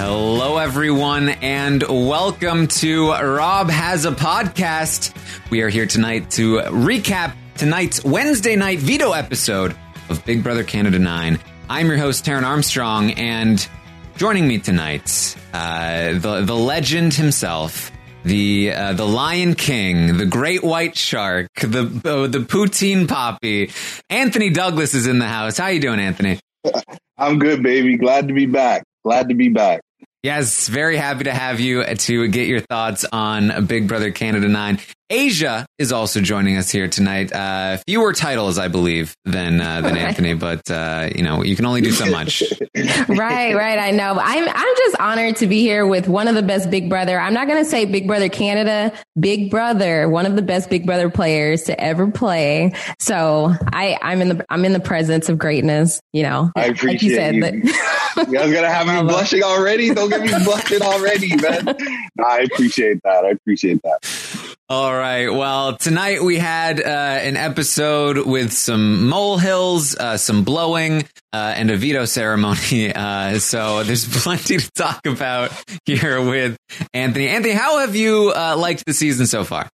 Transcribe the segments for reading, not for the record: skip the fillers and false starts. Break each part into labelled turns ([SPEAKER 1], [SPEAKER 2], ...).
[SPEAKER 1] Hello, everyone, and welcome to Rob Has a Podcast. We are here tonight to recap tonight's Wednesday night veto episode of Big Brother Canada 9. I'm your host, Taran Armstrong, and joining me tonight, the legend himself, the Lion King, the Great White Shark, the Poutine Poppy, Anthony Douglas is in the house. How you doing, Anthony?
[SPEAKER 2] I'm good, baby. Glad to be back.
[SPEAKER 1] Yes, very happy to have you to get your thoughts on Big Brother Canada 9. Asia is also joining us here tonight. Fewer titles, I believe, than Anthony, but you can only do so much.
[SPEAKER 3] Right. I know. I'm just honored to be here with one of the best Big Brother. I'm not going to say Big Brother Canada, Big Brother, one of the best Big Brother players to ever play. So I'm in the presence of greatness. You know,
[SPEAKER 2] I appreciate like you said. You guys gonna have me blushing already? Don't get me blushing already, man. I appreciate that.
[SPEAKER 1] All right. Well, tonight we had an episode with some molehills, some blowing, and a veto ceremony. So there's plenty to talk about here with Anthony. Anthony, how have you liked the season so far?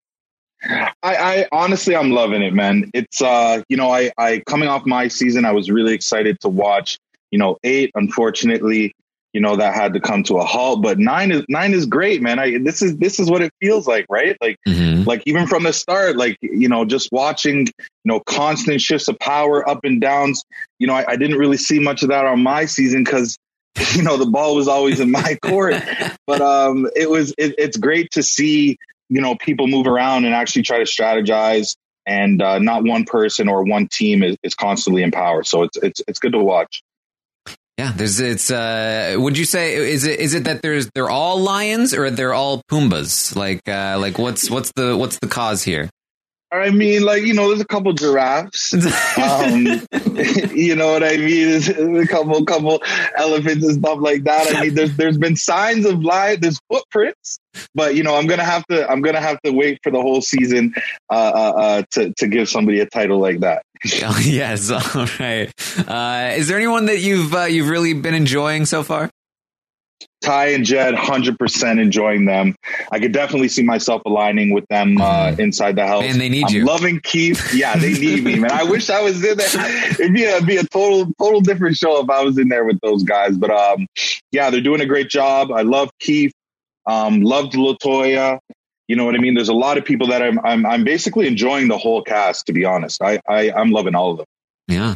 [SPEAKER 2] I honestly, I'm loving it, man. It's, I coming off my season, I was really excited to watch, 8, unfortunately, that had to come to a halt, but 9 is great, man. This is what it feels like, right? Like, like even from the start, like, just watching, constant shifts of power up and downs. I didn't really see much of that on my season because, the ball was always in my court, but it's great to see, people move around and actually try to strategize, and not one person or one team is constantly in power. So it's good to watch.
[SPEAKER 1] Yeah, would you say is it that they're all lions or they're all Pumbas? Like what's the cause here?
[SPEAKER 2] I mean, there's a couple giraffes. You know what I mean? There's a couple elephants and stuff like that. I mean, there's been signs of life. There's footprints, but I'm gonna have to wait for the whole season to give somebody a title like that.
[SPEAKER 1] Yes. All right. Is there anyone that you've really been enjoying so far?
[SPEAKER 2] Ty and Jed, 100% enjoying them. I could definitely see myself aligning with them inside the house.
[SPEAKER 1] And they need you.
[SPEAKER 2] I'm loving Keith. Yeah, they need me, man. I wish I was in there. It'd be a total different show if I was in there with those guys. But yeah, they're doing a great job. I love Keith. Loved LaToya. You know what I mean? There's a lot of people that I'm basically enjoying the whole cast, to be honest. I'm loving all of them.
[SPEAKER 1] Yeah.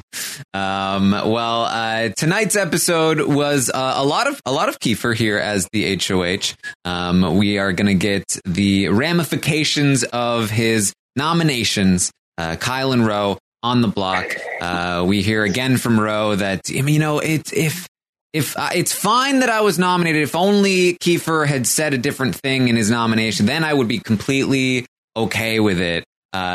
[SPEAKER 1] Well, tonight's episode was a lot of Kiefer here as the HOH. We are going to get the ramifications of his nominations. Kyle and Ro on the block. We hear again from Ro that, if it's fine that I was nominated, if only Kiefer had said a different thing in his nomination, then I would be completely okay with it.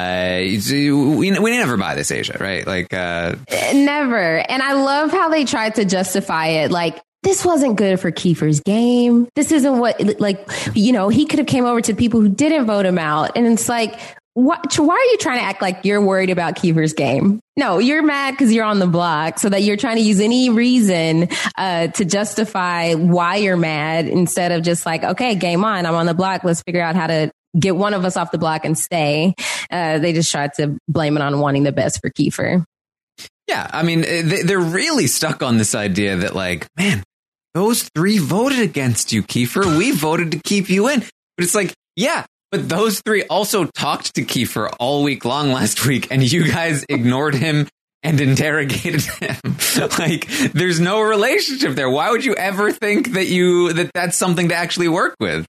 [SPEAKER 1] We never buy this, Asia, right? Like,
[SPEAKER 3] never. And I love how they tried to justify it. Like, this wasn't good for Kiefer's game. This isn't what, he could have came over to people who didn't vote him out. And it's like, why are you trying to act like you're worried about Kiefer's game? No, you're mad because you're on the block, so that you're trying to use any reason to justify why you're mad instead of just like, okay, game on. I'm on the block. Let's figure out how to get one of us off the block and stay. They just tried to blame it on wanting the best for Kiefer.
[SPEAKER 1] Yeah, I mean, they're really stuck on this idea that, like, man, those 3 voted against you, Kiefer. We voted to keep you in. But it's like, yeah, but those 3 also talked to Kiefer all week long last week, and you guys ignored him and interrogated him. Like, there's no relationship there. Why would you ever think that that's something to actually work with?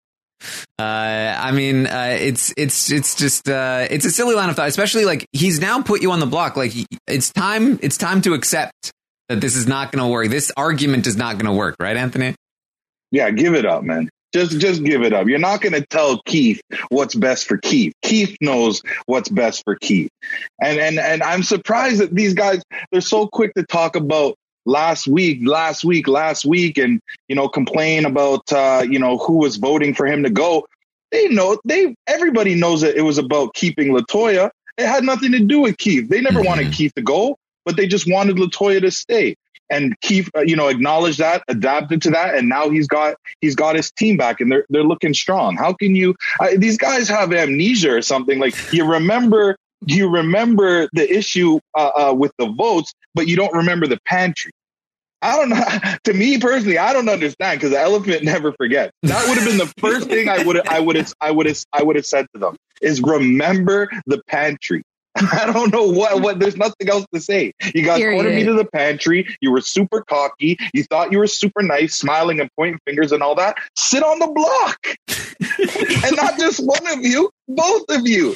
[SPEAKER 1] I mean, it's just it's a silly line of thought, especially like he's now put you on the block. Like, it's time to accept that this is not going to work. This argument is not going to work, right, Anthony?
[SPEAKER 2] Yeah, give it up, man. Just give it up. You're not going to tell Keith what's best for Keith. Keith knows what's best for Keith. And I'm surprised that these guys, they're so quick to talk about last week, and, complain about, who was voting for him to go. Everybody knows that it was about keeping LaToya. It had nothing to do with Keith. They never wanted Keith to go, but they just wanted LaToya to stay. and Keith, acknowledged that, adapted to that, and now he's got his team back, and they're looking strong. How can you? These guys have amnesia or something. Like you remember the issue with the votes, but you don't remember the pantry. I don't know. To me personally, I don't understand, because the elephant never forgets. That would have been the first thing I would have said to them is remember the pantry. I don't know what. There's nothing else to say. You guys ordered me to the pantry. You were super cocky. You thought you were super nice, smiling and pointing fingers and all that. Sit on the block, and not just one of you, both of you.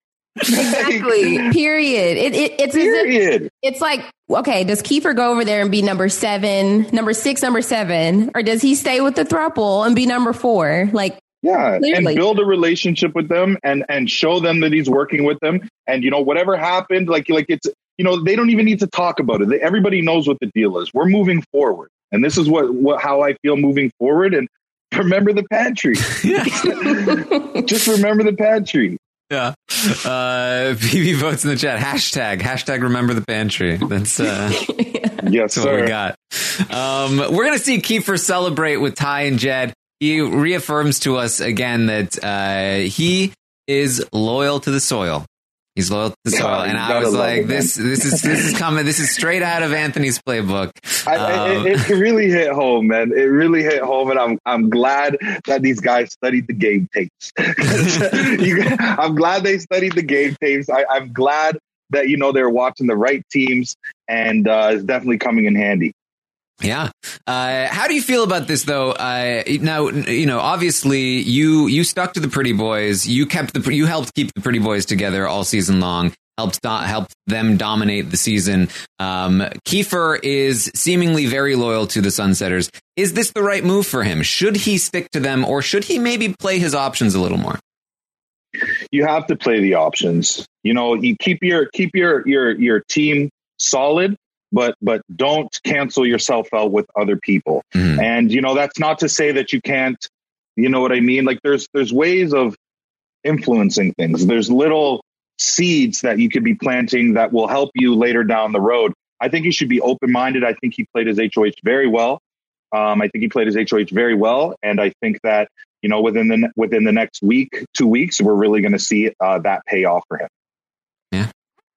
[SPEAKER 3] Exactly. Period. It's
[SPEAKER 2] period.
[SPEAKER 3] It's like, okay, does Kiefer go over there and be number 6, number 7, or does he stay with the throuple and be number 4? Like,
[SPEAKER 2] yeah,
[SPEAKER 3] clearly.
[SPEAKER 2] And build a relationship with them and show them that he's working with them. And whatever happened, like it's they don't even need to talk about it. Everybody knows what the deal is. We're moving forward, and this is how I feel moving forward. And remember the pantry. Just remember the pantry.
[SPEAKER 1] Yeah. PB votes in the chat. Hashtag remember the pantry. That's
[SPEAKER 2] yes,
[SPEAKER 1] what we got. We're going to see Kiefer celebrate with Ty and Jed. He reaffirms to us again that he is loyal to the soil. He's loyal to the soil. And I was like, this is coming. This is straight out of Anthony's playbook.
[SPEAKER 2] It really hit home, man. It really hit home. And I'm glad that these guys studied the game tapes. I'm glad they studied the game tapes. I'm glad that, they're watching the right teams, and it's definitely coming in handy.
[SPEAKER 1] Yeah. How do you feel about this, though? Now, obviously you stuck to the Pretty Boys. You helped keep the Pretty Boys together all season long, helped them dominate the season. Kiefer is seemingly very loyal to the Sunsetters. Is this the right move for him? Should he stick to them, or should he maybe play his options a little more?
[SPEAKER 2] You have to play the options. You keep your team solid, but don't cancel yourself out with other people. Mm. And, that's not to say that you can't, you know what I mean? Like there's ways of influencing things. There's little seeds that you could be planting that will help you later down the road. I think he should be open-minded. I think he played his HOH very well. And I think that, within the next week, 2 weeks, we're really going to see that pay off for him.
[SPEAKER 1] Yeah.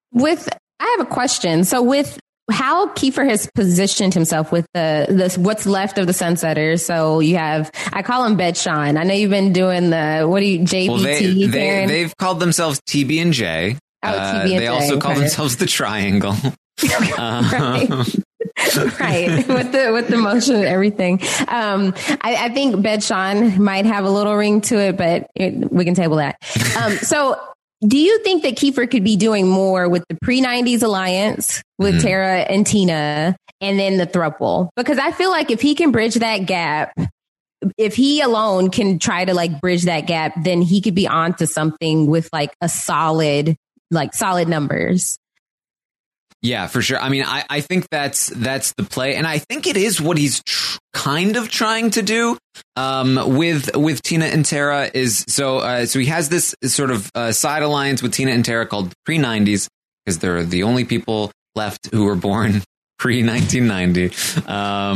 [SPEAKER 3] I have a question. So with how Kiefer has positioned himself with the what's left of the Sunsetters. So you have, I call him Bedshawn. I know you've been doing JBT.
[SPEAKER 1] Well, they've called themselves TB and J.
[SPEAKER 3] TB&J.
[SPEAKER 1] They also call themselves the Triangle.
[SPEAKER 3] Right. Right. With the motion and everything. I think Bedshawn might have a little ring to it, but we can table that. So do you think that Kiefer could be doing more with the pre-90s alliance with Tara and Tina, and then the throuple? Because I feel like if he can bridge that gap, if he alone can try to bridge that gap, then he could be onto something with solid numbers.
[SPEAKER 1] Yeah, for sure. I mean, I think that's the play, and I think it is what he's kind of trying to do with Tina and Tara. Is so he has this sort of side alliance with Tina and Tara called pre-90s, because they're the only people left who were born pre-1990,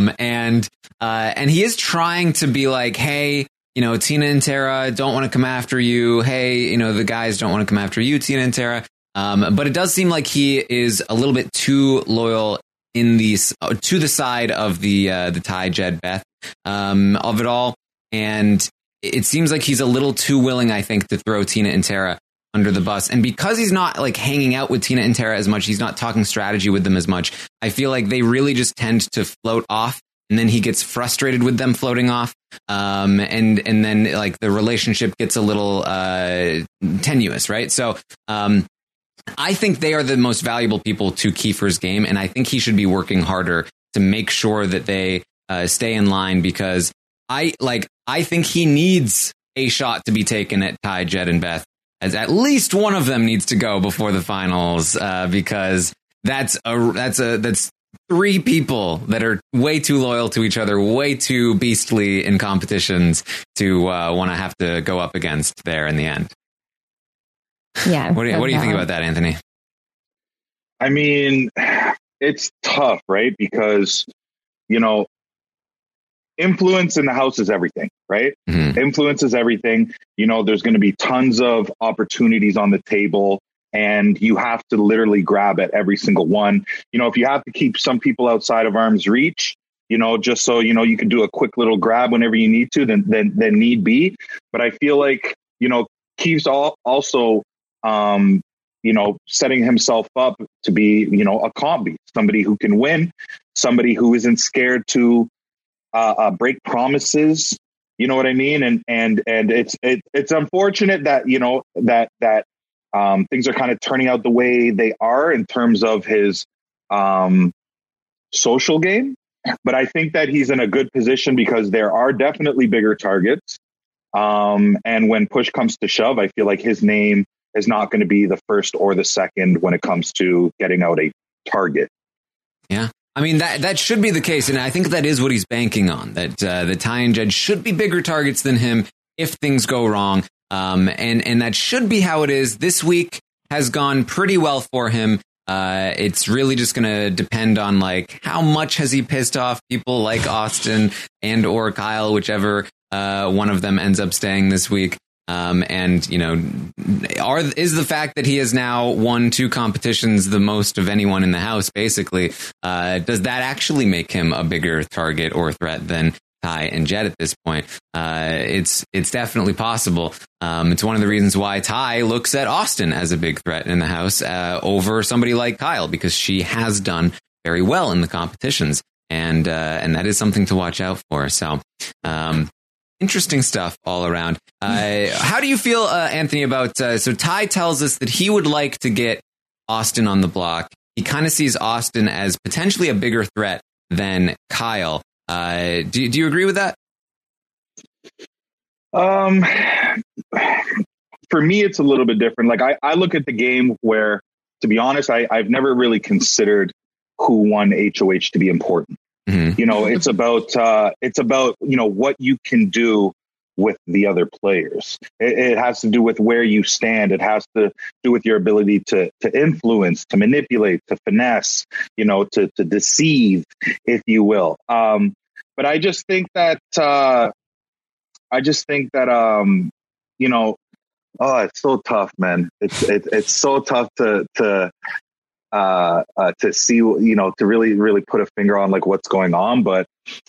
[SPEAKER 1] and he is trying to be like, hey, Tina and Tara don't want to come after you. Hey, the guys don't want to come after you, Tina and Tara. But it does seem like he is a little bit too loyal to the side of the Ty, Jed, Beth of it all, and it seems like he's a little too willing, I think, to throw Tina and Tara under the bus. And because he's not hanging out with Tina and Tara as much, he's not talking strategy with them as much. I feel like they really just tend to float off, and then he gets frustrated with them floating off, and then the relationship gets a little tenuous, right? So. I think they are the most valuable people to Kiefer's game, and I think he should be working harder to make sure that they stay in line, because I think he needs a shot to be taken at Ty, Jed, and Beth, as at least one of them needs to go before the finals, because that's three people that are way too loyal to each other, way too beastly in competitions to want to have to go up against there in the end.
[SPEAKER 3] Yeah.
[SPEAKER 1] What do you think about that, Anthony?
[SPEAKER 2] I mean, it's tough, right? Because you know, influence in the house is everything, right?
[SPEAKER 1] Mm-hmm.
[SPEAKER 2] Influence is everything. You know, there's going to be tons of opportunities on the table, and you have to literally grab at every single one. You know, if you have to keep some people outside of arm's reach, you know, just so, you know, you can do a quick little grab whenever you need to, then need be. But I feel like, you know, Keith's also, you know, setting himself up to be, you know, a combi, somebody who can win, somebody who isn't scared to break promises. You know what I mean? And it's unfortunate that, you know, that things are kind of turning out the way they are in terms of his social game. But I think that he's in a good position because there are definitely bigger targets. And when push comes to shove, I feel like his name is not going to be the first or the second when it comes to getting out a target.
[SPEAKER 1] Yeah. I mean, that should be the case. And I think that is what he's banking on, that the Ty and Jed should be bigger targets than him if things go wrong. And that should be how it is. This week has gone pretty well for him. It's really just going to depend on like how much has he pissed off people like Austin and or Kyle, whichever one of them ends up staying this week. And, you know, is the fact that he has now won 2 competitions the most of anyone in the house, basically, does that actually make him a bigger target or threat than Ty and Jed at this point? It's definitely possible. It's one of the reasons why Ty looks at Austin as a big threat in the house over somebody like Kyle, because she has done very well in the competitions. And that is something to watch out for. So, interesting stuff all around. How do you feel, Anthony, about... so Ty tells us that he would like to get Austin on the block. He kind of sees Austin as potentially a bigger threat than Kyle. Do you agree with that?
[SPEAKER 2] For me, it's a little bit different. Like I look at the game where, to be honest, I've never really considered who won HOH to be important. Mm-hmm. You know, it's about, you know, what you can do with the other players. It has to do with where you stand. It has to do with your ability to influence, to manipulate, to finesse, you know, to deceive, if you will. But I just think that, you know, oh, it's so tough, man. It's so tough to see, you know, to really put a finger on like what's going on. But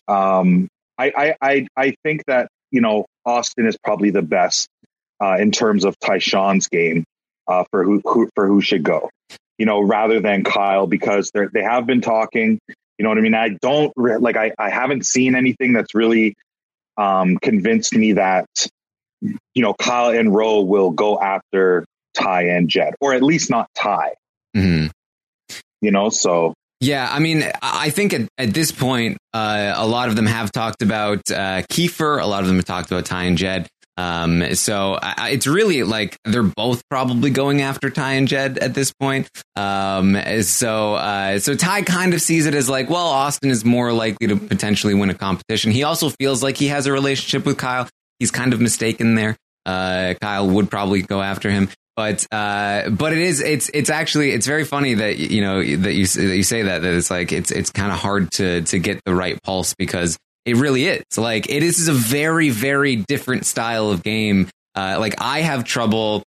[SPEAKER 2] I think that, you know, Austin is probably the best in terms of Tyshawn's game for who should go, you know, rather than Kyle, because they have been talking. You know what I mean? I don't I haven't seen anything that's really convinced me that, you know, Kyle and Ro will go after Ty and Jed, or at least not Ty. Mm-hmm. You know, so.
[SPEAKER 1] Yeah, I mean, I think at this point, a lot of them have talked about Kiefer. A lot of them have talked about Ty and Jed. So it's really like they're both probably going after Ty and Jed at this point. So Ty kind of sees it as like, well, Austin is more likely to potentially win a competition. He also feels like he has a relationship with Kyle. He's kind of mistaken there. Kyle would probably go after him. But it's actually very funny that, you know, that you say that it's like it's kind of hard to get the right pulse, because it really is like it is a very, very different style of game. Like I have trouble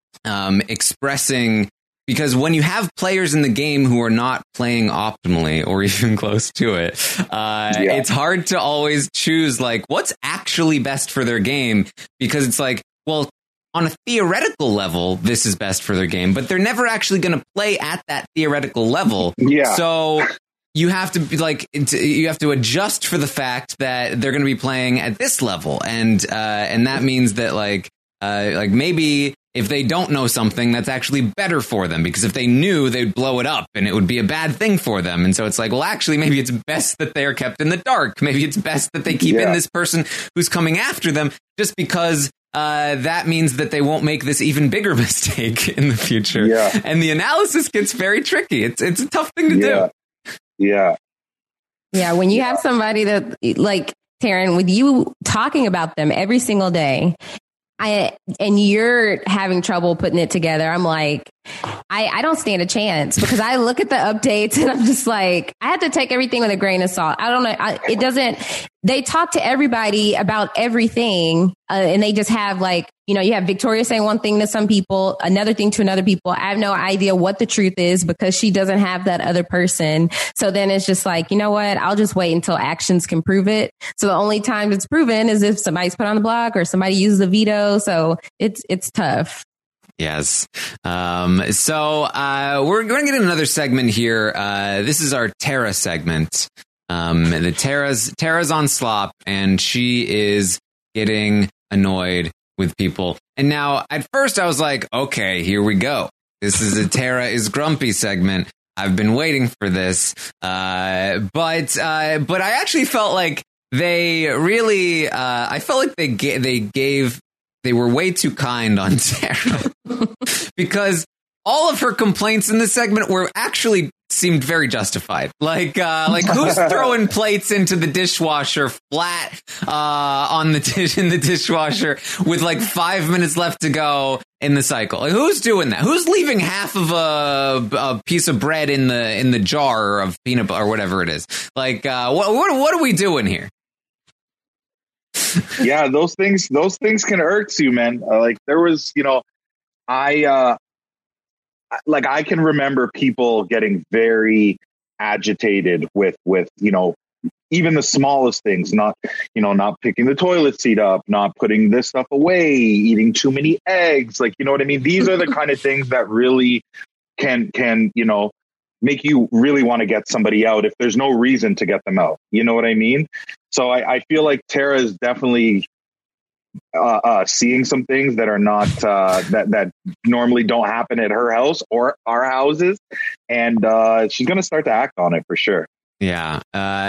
[SPEAKER 1] expressing, because when you have players in the game who are not playing optimally or even close to it, it's hard to always choose like what's actually best for their game, because it's like, well, on a theoretical level, this is best for their game, but they're never actually going to play at that theoretical level. Yeah. So you have to be like, you have to adjust for the fact that they're going to be playing at this level. And that means that like maybe if they don't know something, that's actually better for them, because if they knew, they'd blow it up and it would be a bad thing for them. And so it's like, well, actually, maybe it's best that they are kept in the dark. Maybe it's best that they keep in this person who's coming after them, just because that means that they won't make this even bigger mistake in the future. Yeah. And the analysis gets very tricky. It's a tough thing to do.
[SPEAKER 2] Yeah.
[SPEAKER 3] Yeah. When you have somebody that, like Taryn, with you talking about them every single day, and you're having trouble putting it together, I'm like, I don't stand a chance because I look at the updates and I'm just like, I have to take everything with a grain of salt. I don't know. They talk to everybody about everything and they just have like, you have Victoria saying one thing to some people, another thing to another people. I have no idea what the truth is because she doesn't have that other person. So then it's just like, you know what? I'll just wait until actions can prove it. So the only time it's proven is if somebody's put on the block or somebody uses a veto. So it's tough.
[SPEAKER 1] Yes. So we're going to get another segment here. This is our Tara segment. Tara's on slop and she is getting annoyed with people. And now at first I was like, okay, here we go. This is a Tara is grumpy segment. I've been waiting for this. But I actually felt like they really, I felt like they were way too kind on Tara because all of her complaints in this segment were actually seemed very justified. Like who's throwing plates into the dishwasher flat on the dish in the dishwasher with like 5 minutes left to go in the cycle? Like, who's doing that? Who's leaving half of a piece of bread in the jar of peanut butter or whatever it is? Like, what are we doing here?
[SPEAKER 2] Yeah, those things can irk you, man. Like there was, I can remember people getting very agitated with even the smallest things, not picking the toilet seat up, not putting this stuff away, eating too many eggs. Like, you know what I mean? These are the kind of things that really can make you really want to get somebody out if there's no reason to get them out. You know what I mean? So I feel like Tara is definitely seeing some things that are not that normally don't happen at her house or our houses, and she's going to start to act on it for sure.
[SPEAKER 1] Yeah.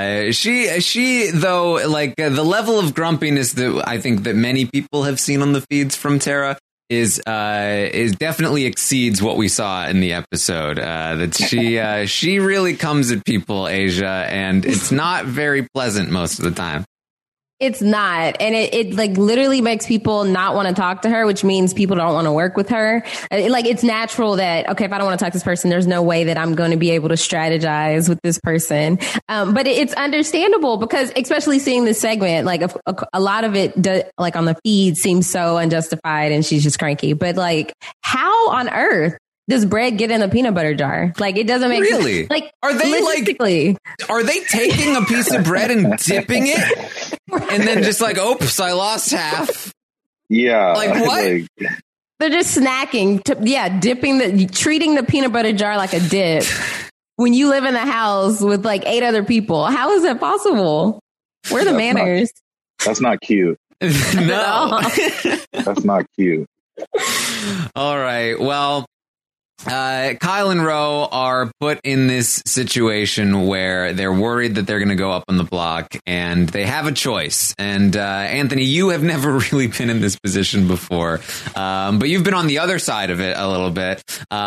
[SPEAKER 1] She though, like the level of grumpiness that I think that many people have seen on the feeds from Tara is definitely exceeds what we saw in the episode. That she really comes at people, Asia, and it's not very pleasant most of the time.
[SPEAKER 3] It's not. And it like literally makes people not want to talk to her, which means people don't want to work with her. It's natural that, okay, if I don't want to talk to this person, there's no way that I'm going to be able to strategize with this person. But it's understandable because especially seeing this segment, like a lot of it like on the feed seems so unjustified and she's just cranky. But like, how on earth does bread get in a peanut butter jar? Like, it doesn't make
[SPEAKER 1] really
[SPEAKER 3] sense. Like,
[SPEAKER 1] are they taking a piece of bread and dipping it? Right. And then just like, oops, I lost half.
[SPEAKER 2] Yeah.
[SPEAKER 1] Like what?
[SPEAKER 3] They're just snacking. Treating the peanut butter jar like a dip. When you live in a house with like 8 other people, how is that possible? Where are the manners?
[SPEAKER 2] That's not cute.
[SPEAKER 1] No.
[SPEAKER 2] That's not cute.
[SPEAKER 1] All right. Well, Kyle and Ro are put in this situation where they're worried that they're going to go up on the block and they have a choice. And Anthony, you have never really been in this position before, but you've been on the other side of it a little bit.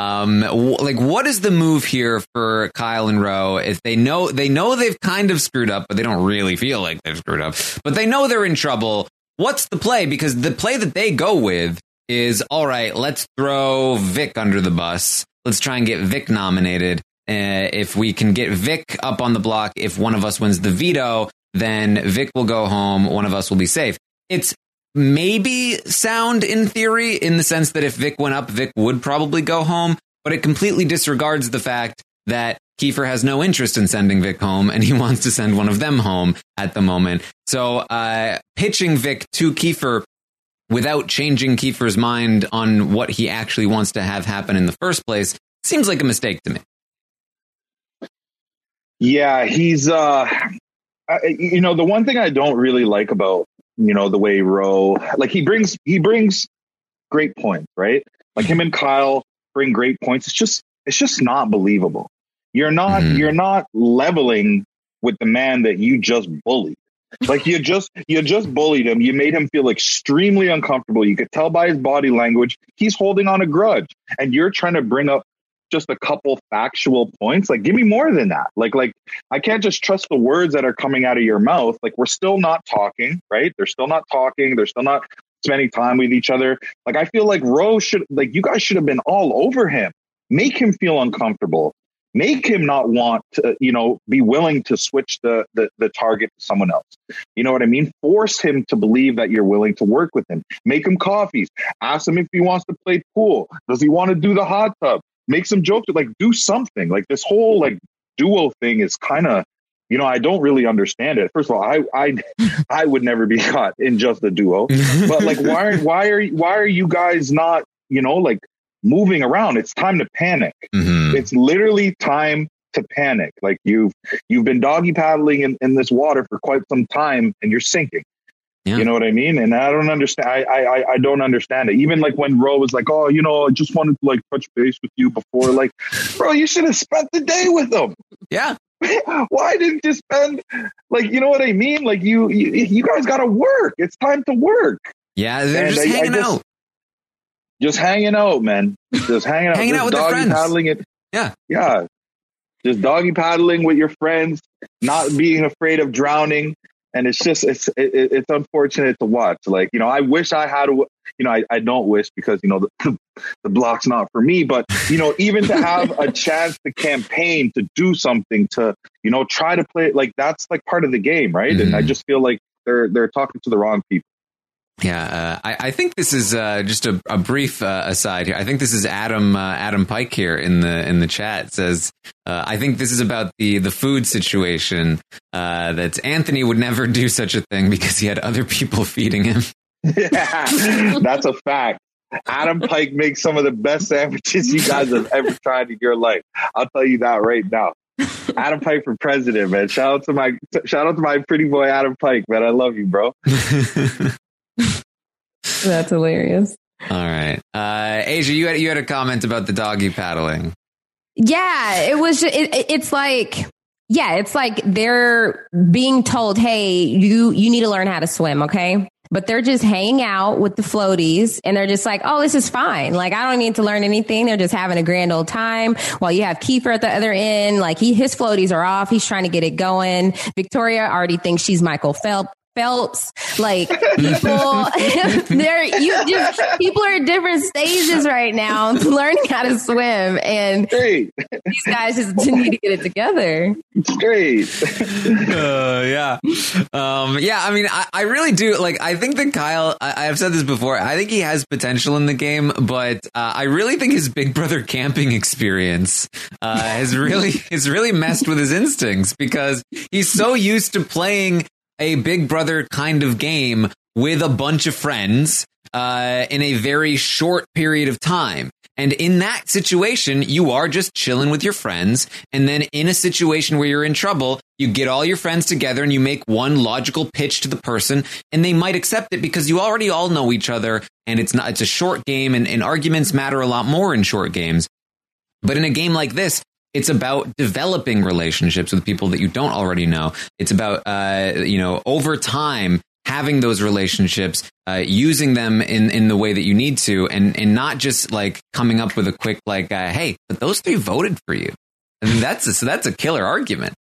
[SPEAKER 1] What is the move here for Kyle and Ro if they know they've kind of screwed up, but they don't really feel like they've screwed up, but they know they're in trouble? What's the play? Because the play that they go with is, all right, let's throw Vic under the bus. Let's try and get Vic nominated. If we can get Vic up on the block, if one of us wins the veto, then Vic will go home. One of us will be safe. It's maybe sound in theory in the sense that if Vic went up, Vic would probably go home, but it completely disregards the fact that Kiefer has no interest in sending Vic home and he wants to send one of them home at the moment. So pitching Vic to Kiefer without changing Kiefer's mind on what he actually wants to have happen in the first place seems like a mistake to me.
[SPEAKER 2] Yeah, he's, the one thing I don't really like about, the way Ro, like he brings great points, right? Like him and Kyle bring great points. It's just not believable. You're not leveling with the man that you just bullied. Like you just bullied him. You made him feel extremely uncomfortable. You could tell by his body language, he's holding on a grudge, and you're trying to bring up just a couple factual points. Like, give me more than that. Like I can't just trust the words that are coming out of your mouth. Like, we're still not talking, right? They're still not talking. They're still not spending time with each other. Like, I feel like you guys should have been all over him. Make him feel uncomfortable. Make him not want to, be willing to switch the target to someone else. You know what I mean? Force him to believe that you're willing to work with him. Make him coffees. Ask him if he wants to play pool. Does he want to do the hot tub? Make some jokes. Like, do something. Like, this whole like duo thing is kind of, I don't really understand it. First of all, I would never be caught in just a duo. But like, why are you guys not, like, moving around? It's time to panic. Mm-hmm. It's literally time to panic. Like, you've been doggy paddling in this water for quite some time, and you're sinking. Yeah. You know what I mean? And I don't understand. I don't understand it. Even like when Ro was like, "Oh, I just wanted to like touch base with you before." Like, bro, you should have spent the day with them.
[SPEAKER 1] Yeah.
[SPEAKER 2] Why didn't you spend, like, you know what I mean? Like, you guys got to work. It's time to work.
[SPEAKER 1] Yeah, they're just hanging out.
[SPEAKER 2] Just hanging out, man. Just hanging out.
[SPEAKER 1] Hanging out with their friends.
[SPEAKER 2] Paddling it.
[SPEAKER 1] Yeah.
[SPEAKER 2] Yeah. Just doggy paddling with your friends, not being afraid of drowning. And it's just, it's unfortunate to watch. Like, I wish I had, I don't wish because, the block's not for me, but, even to have a chance to campaign, to do something, to, try to play, like, that's like part of the game. Right. Mm-hmm. And I just feel like they're talking to the wrong people.
[SPEAKER 1] Yeah, I think this is just a brief aside here. I think this is Adam Pike here in the chat says, I think this is about the food situation, that Anthony would never do such a thing because he had other people feeding him.
[SPEAKER 2] Yeah, that's a fact. Adam Pike makes some of the best sandwiches you guys have ever tried in your life. I'll tell you that right now. Adam Pike for president, man. Shout out to my pretty boy Adam Pike, man. I love you, bro.
[SPEAKER 3] That's hilarious.
[SPEAKER 1] All right, Asia, you had a comment about the doggy paddling.
[SPEAKER 3] Yeah, it was. It's like, it's like they're being told, "Hey, you need to learn how to swim," okay? But they're just hanging out with the floaties, and they're just like, "Oh, this is fine. Like, I don't need to learn anything." They're just having a grand old time. While you have Kiefer at the other end, like his floaties are off. He's trying to get it going. Victoria already thinks she's Michael Phelps. Like, people, people are at different stages right now learning how to swim, and these guys just need to get it together.
[SPEAKER 2] It's great.
[SPEAKER 1] Yeah. I mean, I really do. Like, I think that Kyle, I've said this before, I think he has potential in the game, but I really think his Big Brother camping experience has really messed with his instincts, because he's so used to playing a Big Brother kind of game with a bunch of friends in a very short period of time. And in that situation, you are just chilling with your friends. And then in a situation where you're in trouble, you get all your friends together and you make one logical pitch to the person, and they might accept it because you already all know each other. And it's a short game, and arguments matter a lot more in short games. But in a game like this, it's about developing relationships with people that you don't already know. It's about, over time, having those relationships, using them in the way that you need to, and not just like coming up with a quick, like, hey, but those three voted for you. And that's a killer argument.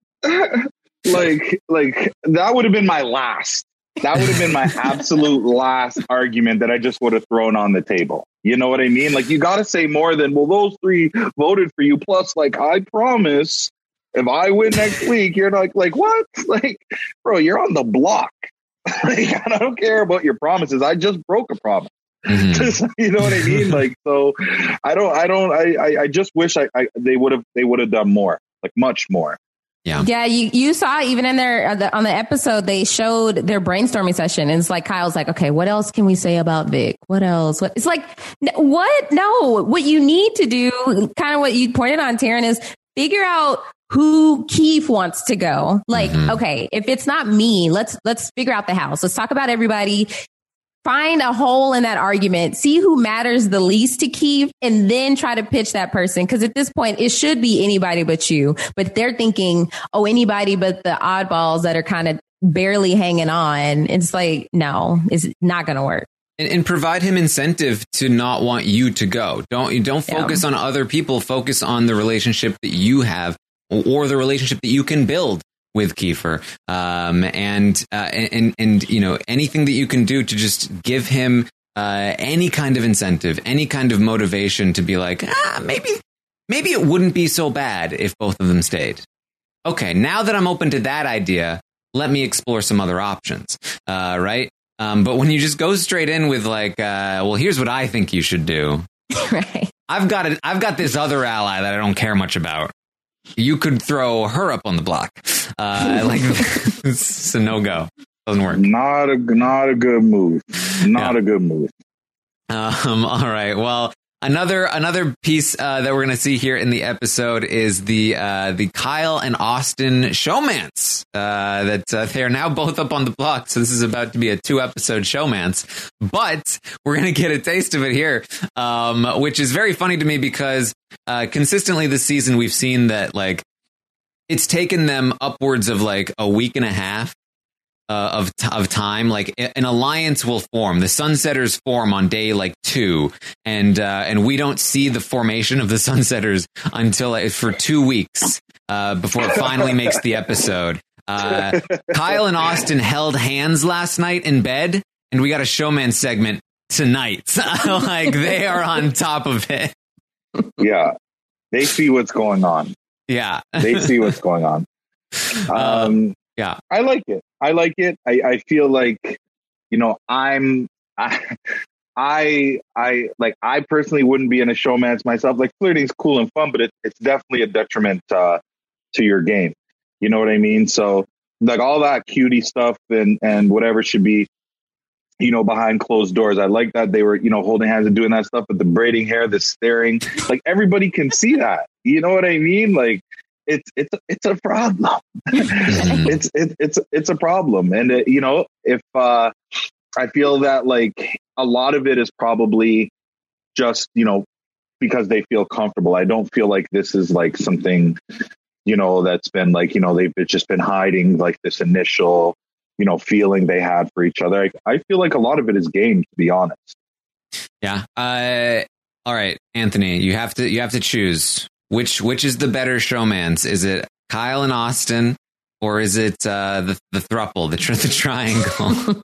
[SPEAKER 2] like that would have been my last. That would have been my absolute last argument that I just would have thrown on the table. You know what I mean? Like, you got to say more than, well, those three voted for you. Plus, like, I promise if I win next week, you're like what? Like, bro, you're on the block. Like, I don't care about your promises. I just broke a promise. Mm-hmm. You know what I mean? Like, so I just wish they would have done more, like much more.
[SPEAKER 3] Yeah. You saw even in on the episode, they showed their brainstorming session. And it's like, Kyle's like, okay, what else can we say about Vic? What else? It's like, what? No, what you need to do, kind of what you pointed on, Taryn, is figure out who Keith wants to go. Like, okay, if it's not me, let's figure out the house. Let's talk about everybody. Find a hole in that argument, see who matters the least to Keith, and then try to pitch that person. Because at this point, it should be anybody but you. But they're thinking, oh, anybody but the oddballs that are kind of barely hanging on. It's like, no, it's not going to work.
[SPEAKER 1] And provide him incentive to not want you to go. Don't focus on other people. Focus on the relationship that you have, or the relationship that you can build with Kiefer, and you know, anything that you can do to just give him any kind of incentive, any kind of motivation to be like, maybe it wouldn't be so bad if both of them stayed. Okay, now that I'm open to that idea, let me explore some other options, right? But when you just go straight in with like, well, here's what I think you should do.
[SPEAKER 3] Right.
[SPEAKER 1] I've got this other ally that I don't care much about. You could throw her up on the block. Like, it's a no-go. Doesn't work.
[SPEAKER 2] Not a good move. Not a good move.
[SPEAKER 1] All right. Well, another piece that we're going to see here in the episode is the Kyle and Austin showmance. That they are now both up on the block. So this is about to be a 2-episode showmance. But we're going to get a taste of it here, which is very funny to me because consistently this season we've seen that like it's taken them upwards of like a week and a half of time. Like an alliance will form. The Sunsetters form on day like 2, and we don't see the formation of the Sunsetters until for 2 weeks before it finally makes the episode. Kyle and Austin held hands last night in bed, and we got a showman segment tonight. Like they are on top of it.
[SPEAKER 2] Yeah, they see what's going on.
[SPEAKER 1] Yeah,
[SPEAKER 2] they see what's going on.
[SPEAKER 1] Yeah,
[SPEAKER 2] I like it. I feel like, you know, I personally wouldn't be in a showmance myself. Like flirting's cool and fun, but it's definitely a detriment to your game. You know what I mean? So like all that cutie stuff and whatever should be, you know, behind closed doors. I like that they were, you know, holding hands and doing that stuff with the braiding hair, the staring. Like everybody can see that. You know what I mean? Like it's a problem. it's a problem. And you know, if I feel that like a lot of it is probably just, you know, because they feel comfortable. I don't feel like this is like something, you know, that's been like, you know, they've just been hiding like this initial, you know, feeling they had for each other. I feel like a lot of it is game, to be honest. Yeah.
[SPEAKER 1] All right, Anthony, you have to choose which is the better showmance. Is it Kyle and Austin, or is it the throuple, the triangle?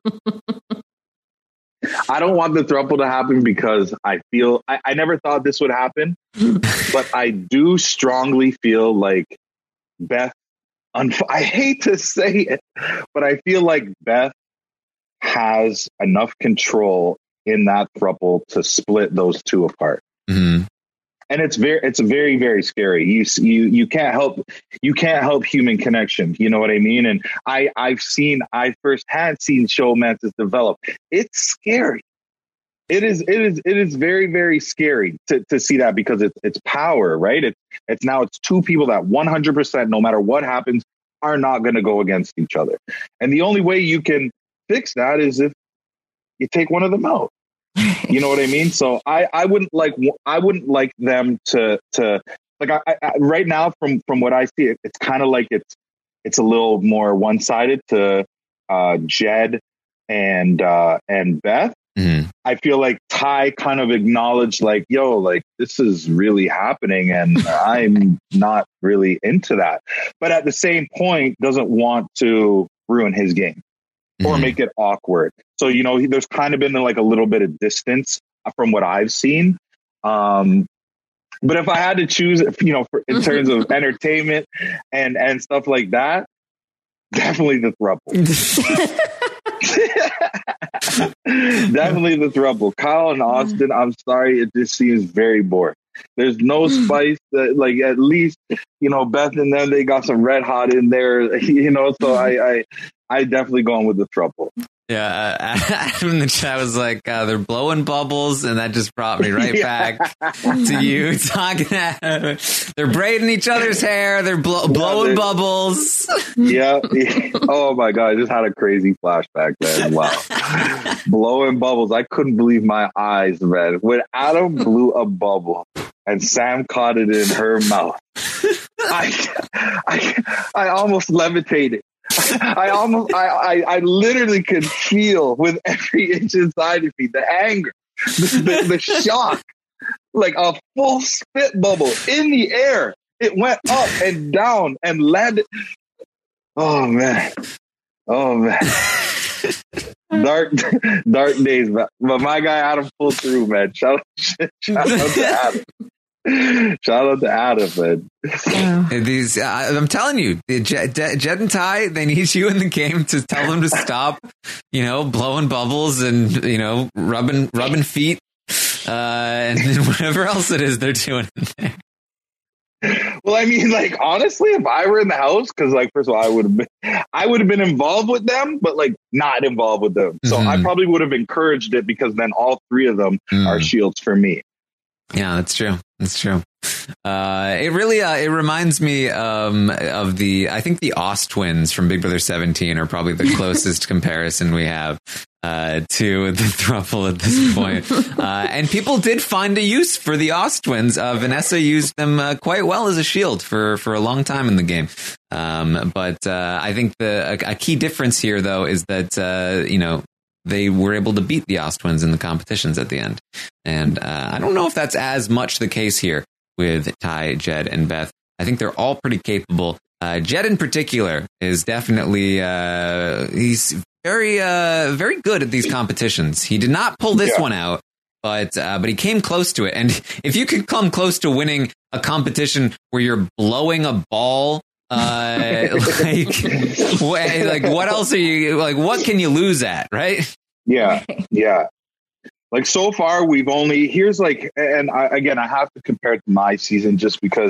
[SPEAKER 2] I don't want the throuple to happen because I feel I never thought this would happen, but I do strongly feel like Beth. I hate to say it, but I feel like Beth has enough control in that throuple to split those two apart.
[SPEAKER 1] Mm-hmm.
[SPEAKER 2] And it's very, very scary. You can't help human connection. You know what I mean? And I firsthand seen showmances develop. It's scary. It is very, very scary to see that because it's power, right? It's two people that 100%, no matter what happens, are not going to go against each other. And the only way you can fix that is if you take one of them out. You know what I mean? So I wouldn't like them to like I right now from what I see, it's kind of like it's a little more one-sided to Jed and Beth.
[SPEAKER 1] Mm-hmm.
[SPEAKER 2] I feel like Ty kind of acknowledged like, yo, like this is really happening and I'm not really into that. But at the same point, doesn't want to ruin his game or make it awkward. So, you know, there's kind of been like a little bit of distance from what I've seen. But if I had to choose, you know, in terms of entertainment and stuff like that, definitely the throuple. Definitely the throuple. Kyle and Austin, I'm sorry, it just seems very boring. There's no spice. Like at least, you know, Beth and them, they got some red hot in there, you know. So I definitely going with the throuple.
[SPEAKER 1] Yeah, Adam in the chat was like, they're blowing bubbles, and that just brought me right back to you talking. They're braiding each other's hair. They're blowing bubbles.
[SPEAKER 2] Yeah. Oh my God, I just had a crazy flashback, man. Wow, blowing bubbles. I couldn't believe my eyes, man. When Adam blew a bubble and Sam caught it in her mouth, I almost levitated. I literally could feel with every inch inside of me the anger, the shock, like a full spit bubble in the air. It went up and down and landed. Oh man. Dark days, but my guy Adam pulled through, man. Shout out to Adam. Shout out to Adam, man.
[SPEAKER 1] These, I'm telling you, Jed and Ty, they need you in the game to tell them to stop, blowing bubbles and, rubbing feet, and whatever else it is they're doing in there.
[SPEAKER 2] Well, I mean, like, honestly, if I were in the house, because, like, first of all, I would have been involved with them, but, like, not involved with them. So I probably would have encouraged it, because then all three of them are shields for me.
[SPEAKER 1] Yeah, that's true. That's true. It really, it reminds me of I think the Oz twins from Big Brother 17 are probably the closest comparison we have to the throuple at this point. And people did find a use for the Oz twins. Vanessa used them quite well as a shield for a long time in the game. But I think a key difference here, though, is that, they were able to beat the Oz twins in the competitions at the end. And I don't know if that's as much the case here with Ty, Jed, and Beth. I think they're all pretty capable. Jed in particular is definitely, he's very, very good at these competitions. He did not pull this one out, but he came close to it. And if you could come close to winning a competition where you're blowing a ball, what else are you, like, what can you lose at, right?
[SPEAKER 2] Yeah. Like, so far we've only, here's like, and I have to compare it to my season, just because,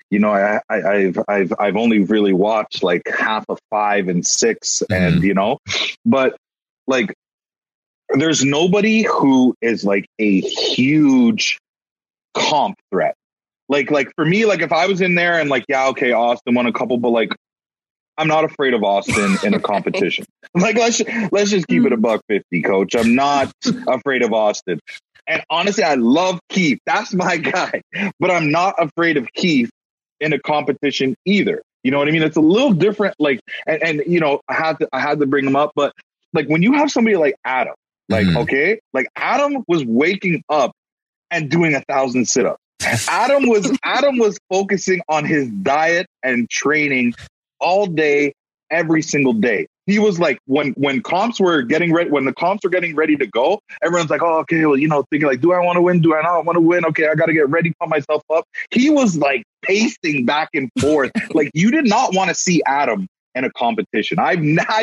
[SPEAKER 2] I've only really watched like half of 5 and 6, and but like, there's nobody who is like a huge comp threat. Like for me, like, if I was in there and like, Austin won a couple, but like, I'm not afraid of Austin in a competition. Like, let's just keep it $150, coach. I'm not afraid of Austin. And honestly, I love Keith. That's my guy. But I'm not afraid of Keith in a competition either. You know what I mean? It's a little different. Like, and I had to bring him up. But like, when you have somebody like Adam, like, okay, like Adam was waking up and doing 1,000 sit-ups. Adam was focusing on his diet and training all day, every single day. He was like, when comps were getting ready, when the comps were getting ready to go, everyone's like, oh, okay, well, thinking like, do I want to win? Do I not want to win? Okay, I got to get ready, pump myself up. He was like pacing back and forth. Like, you did not want to see Adam in a competition. I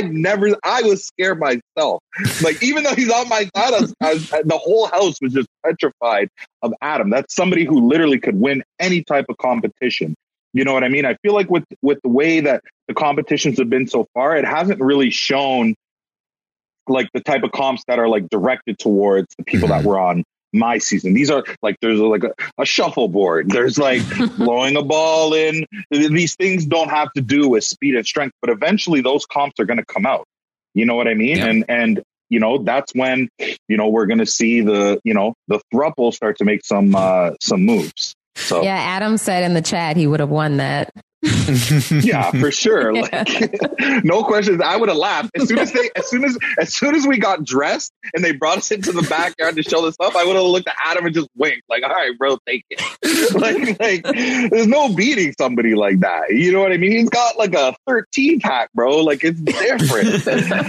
[SPEAKER 2] was scared myself. Like, even though he's on my side, the whole house was just petrified of Adam. That's somebody who literally could win any type of competition. You know what I mean? I feel like with the way that the competitions have been so far, it hasn't really shown like the type of comps that are like directed towards the people that were on my season. These are like, there's like a shuffleboard. There's like blowing a ball in. These things don't have to do with speed and strength, but eventually those comps are going to come out. You know what I mean? Yeah. And that's when, we're going to see the throuple start to make some moves. So
[SPEAKER 3] yeah, Adam said in the chat he would have won that.
[SPEAKER 2] Yeah, for sure. Like, no questions. I would have laughed as soon as we got dressed and they brought us into the backyard to show this up. I would have looked at Adam and just winked, like, "All right, bro, take it." like, there's no beating somebody like that. You know what I mean? He's got like a 13 pack, bro. Like, it's different,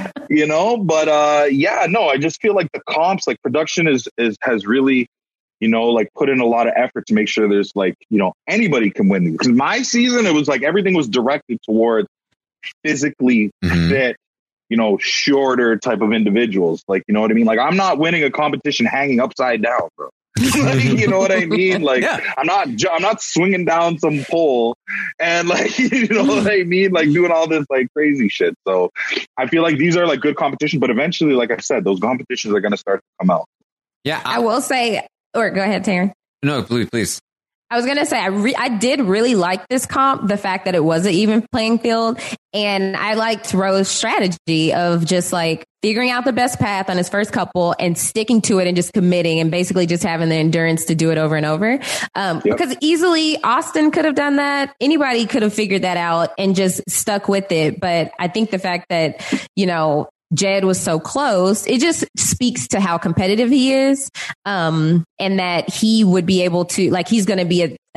[SPEAKER 2] But I just feel like the comps, like production, has really, like put in a lot of effort to make sure there's like, anybody can win. Because my season, it was like everything was directed towards physically fit, shorter type of individuals. Like, you know what I mean? Like, I'm not winning a competition hanging upside down, bro. Like, you know what I mean? Like, yeah. I'm not swinging down some pole and like, you know what I mean? Like doing all this like crazy shit. So I feel like these are like good competitions, but eventually, like I said, those competitions are going to start to come out.
[SPEAKER 1] Yeah.
[SPEAKER 3] I will say, or go ahead, Taryn.
[SPEAKER 1] No, please.
[SPEAKER 3] I was going to say, I did really like this comp, the fact that it was an even playing field. And I liked Rose's strategy of just like figuring out the best path on his first couple and sticking to it and just committing and basically just having the endurance to do it over and over. Because easily Austin could have done that. Anybody could have figured that out and just stuck with it. But I think the fact that, Jed was so close, it just speaks to how competitive he is. And that he would be able to, like, he's going to be a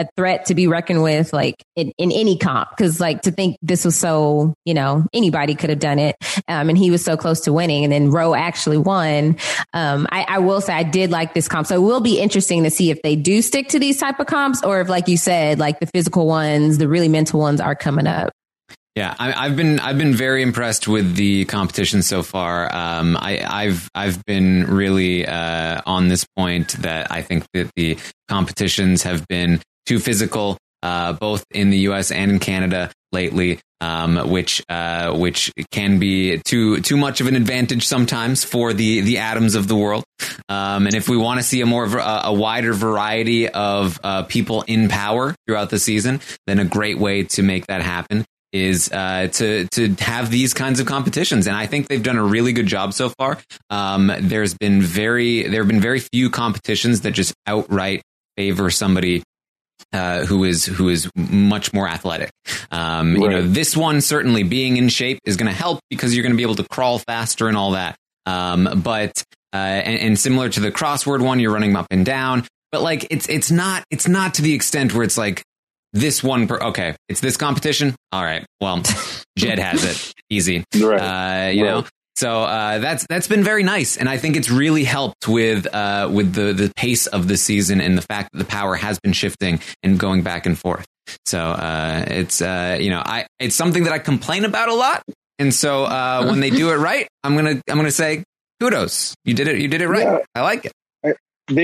[SPEAKER 3] a threat to be reckoned with, like in any comp. Cause like to think this was so, anybody could have done it. And he was so close to winning, and then Rowe actually won. I will say I did like this comp. So it will be interesting to see if they do stick to these type of comps, or if, like you said, like the physical ones, the really mental ones are coming up.
[SPEAKER 1] Yeah, I've been very impressed with the competition so far. I've been really on this point that I think that the competitions have been too physical, both in the U.S. and in Canada lately, which can be too much of an advantage sometimes for the Adams of the world. And if we want to see a wider variety of people in power throughout the season, then a great way to make that happen is to have these kinds of competitions, and I think they've done a really good job so far. There have been very few competitions that just outright favor somebody who is much more athletic. Right. This one certainly being in shape is going to help because you're going to be able to crawl faster and all that. But similar to the crossword one, you're running up and down. But like it's not to the extent where it's like, this one, okay, it's this competition. All right, well, Jed has it easy,
[SPEAKER 2] right.
[SPEAKER 1] Know. So that's been very nice, and I think it's really helped with the pace of the season and the fact that the power has been shifting and going back and forth. So it's it's something that I complain about a lot, and so when they do it right, I'm gonna say kudos. You did it right. Yeah. I like it.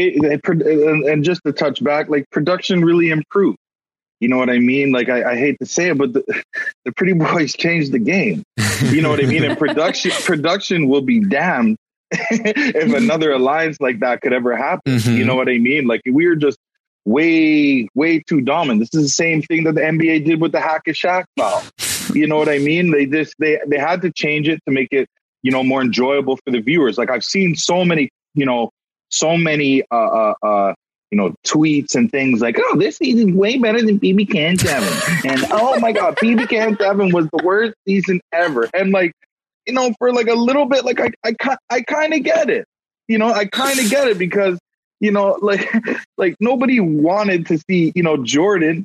[SPEAKER 2] And just to touch back, like production really improved. You know what I mean? Like, I hate to say it, but the Pretty Boys changed the game. You know what I mean? And production will be damned if another alliance like that could ever happen. Mm-hmm. You know what I mean? Like, we were just way, way too dominant. This is the same thing that the NBA did with the Hack and Shaq foul. You know what I mean? They had to change it to make it, more enjoyable for the viewers. Like, I've seen so many tweets and things like, oh, this season's way better than BB Can 7. And oh my God, BB Can 7 was the worst season ever. And like, for like a little bit, like I kind of get it. I kind of get it because, like nobody wanted to see, Jordan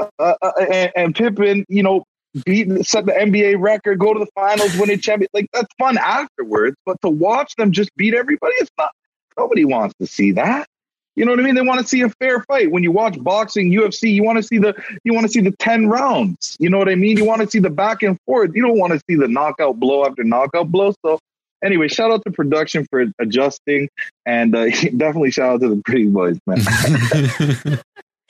[SPEAKER 2] and Pippen, set the NBA record, go to the finals, win a champion. Like, that's fun afterwards. But to watch them just beat everybody, it's not. Nobody wants to see that. You know what I mean? They want to see a fair fight. When you watch boxing, UFC, you want to see the 10 rounds. You know what I mean? You want to see the back and forth. You don't want to see the knockout blow after knockout blow. So anyway, shout out to production for adjusting, and definitely shout out to the Pretty Boys, man.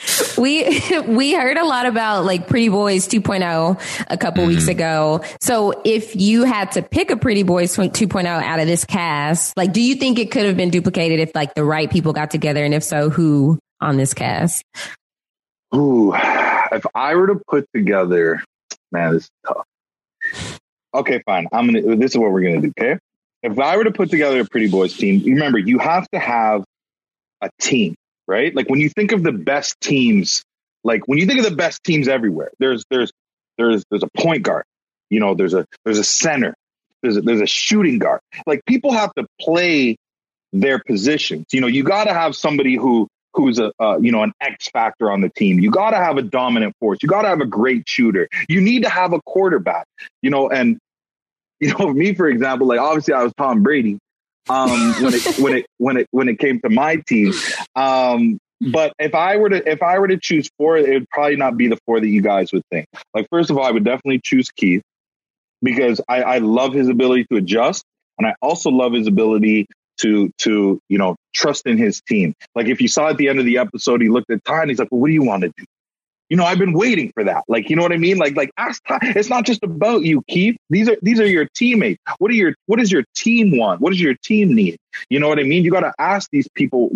[SPEAKER 3] We heard a lot about like Pretty Boys 2.0 a couple weeks ago. So if you had to pick a Pretty Boys 2.0 out of this cast, like, do you think it could have been duplicated if like the right people got together? And if so, who on this cast?
[SPEAKER 2] Ooh, if I were to put together, man, this is tough. Okay, fine. This is what we're going to do. Okay. If I were to put together a Pretty Boys team, remember, you have to have a team. Right? Like, when you think of the best teams, like when you think of the best teams everywhere, there's a point guard, there's a center, there's a shooting guard. Like, people have to play their positions. You got to have somebody who's an X factor on the team. You got to have a dominant force. You got to have a great shooter. You need to have a quarterback. And me, for example, like, obviously I was Tom Brady. When it came to my team. But if I were to choose four, it would probably not be the four that you guys would think. Like, first of all, I would definitely choose Keith because I love his ability to adjust. And I also love his ability to trust in his team. Like, if you saw at the end of the episode, he looked at Ty and he's like, well, what do you want to do? I've been waiting for that. Like, you know what I mean? Like ask Ty. It's not just about you, Keith. These are your teammates. What does your team want? What does your team need? You know what I mean? You got to ask these people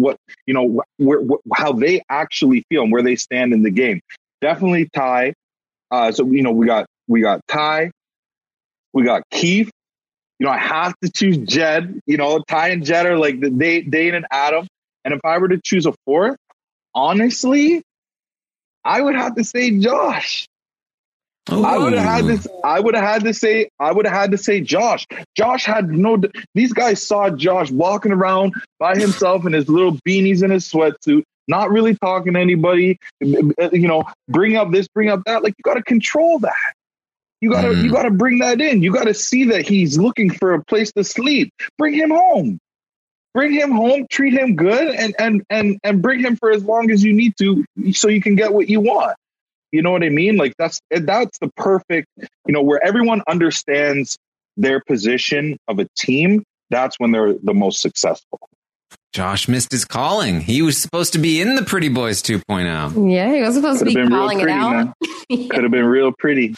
[SPEAKER 2] how they actually feel and where they stand in the game. Definitely Ty. So we got Ty. We got Keith. I have to choose Jed. Ty and Jed are like Dane and Adam. And if I were to choose a fourth, honestly, I would have to say Josh. Ooh. I would have had to say Josh. Josh had these guys saw Josh walking around by himself in his little beanies and his sweatsuit, not really talking to anybody, bring up this, bring up that. Like, you got to control that. You got to bring that in. You got to see that he's looking for a place to sleep. Bring him home. Treat him good, and bring him for as long as you need to, so you can get what you want. You know what I mean? Like, that's the perfect, where everyone understands their position of a team. That's when they're the most successful.
[SPEAKER 1] Josh missed his calling. He was supposed to be in the Pretty Boys 2.0.
[SPEAKER 3] Yeah, he was supposed to be calling it out.
[SPEAKER 2] Could have been real pretty.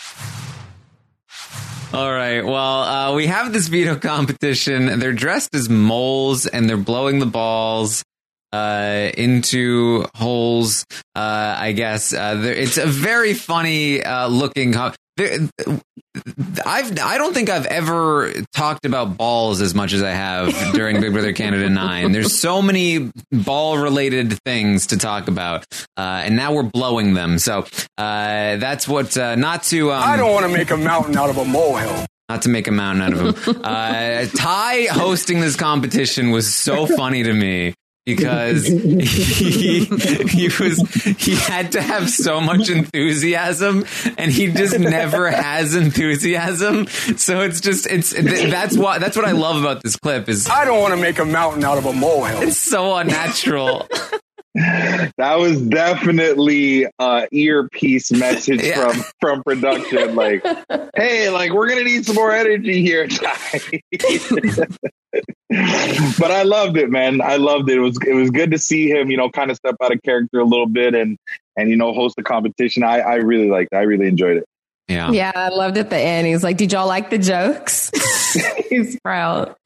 [SPEAKER 1] All right. Well, we have this veto competition. They're dressed as moles and they're blowing the balls into holes. I guess it's a very funny looking. I don't think I've ever talked about balls as much as I have during Big Brother Canada 9. There's so many ball related things to talk about, and now we're blowing them. So that's what not to.
[SPEAKER 4] I don't want to make a mountain out of a molehill.
[SPEAKER 1] Not to make a mountain out of him. Ty hosting this competition was so funny to me, because he had to have so much enthusiasm, and he just never has enthusiasm. So that's what I love about this clip is
[SPEAKER 4] I don't want to make a mountain out of a molehill.
[SPEAKER 1] It's so unnatural.
[SPEAKER 2] That was definitely an earpiece message from production. Like, hey, like, we're gonna need some more energy here, Ty. But I loved it, man. I loved it. It was good to see him, kind of step out of character a little bit and host the competition. I really liked it. I really enjoyed it.
[SPEAKER 1] Yeah.
[SPEAKER 3] Yeah, I loved at the end. He's like, did y'all like the jokes? He's proud.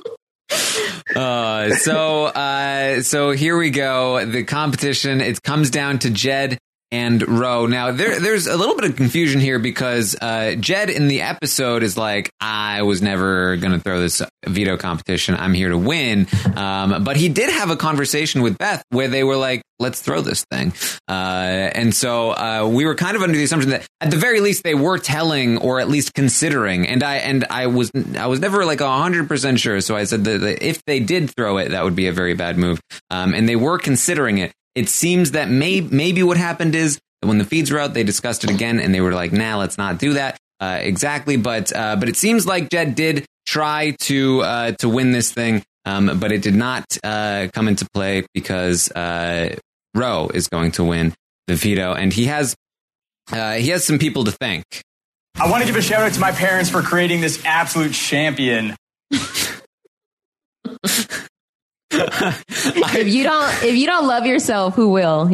[SPEAKER 1] So here we go. The competition, it comes down to Jed and Ro. Now there's a little bit of confusion here because Jed in the episode is like, I was never going to throw this veto competition. I'm here to win. But he did have a conversation with Beth where they were like, let's throw this thing. And so we were kind of under the assumption that at the very least they were telling or at least considering. And I was never like 100% sure. So I said that if they did throw it, that would be a very bad move. And they were considering it. It seems that maybe what happened is that when the feeds were out, they discussed it again and they were like, nah, let's not do that. Exactly. But it seems like Jed did try to win this thing. But it did not come into play because Ro is going to win the veto, and he has some people to thank.
[SPEAKER 5] I want to give a shout out to my parents for creating this absolute champion.
[SPEAKER 3] If you don't love yourself, who will?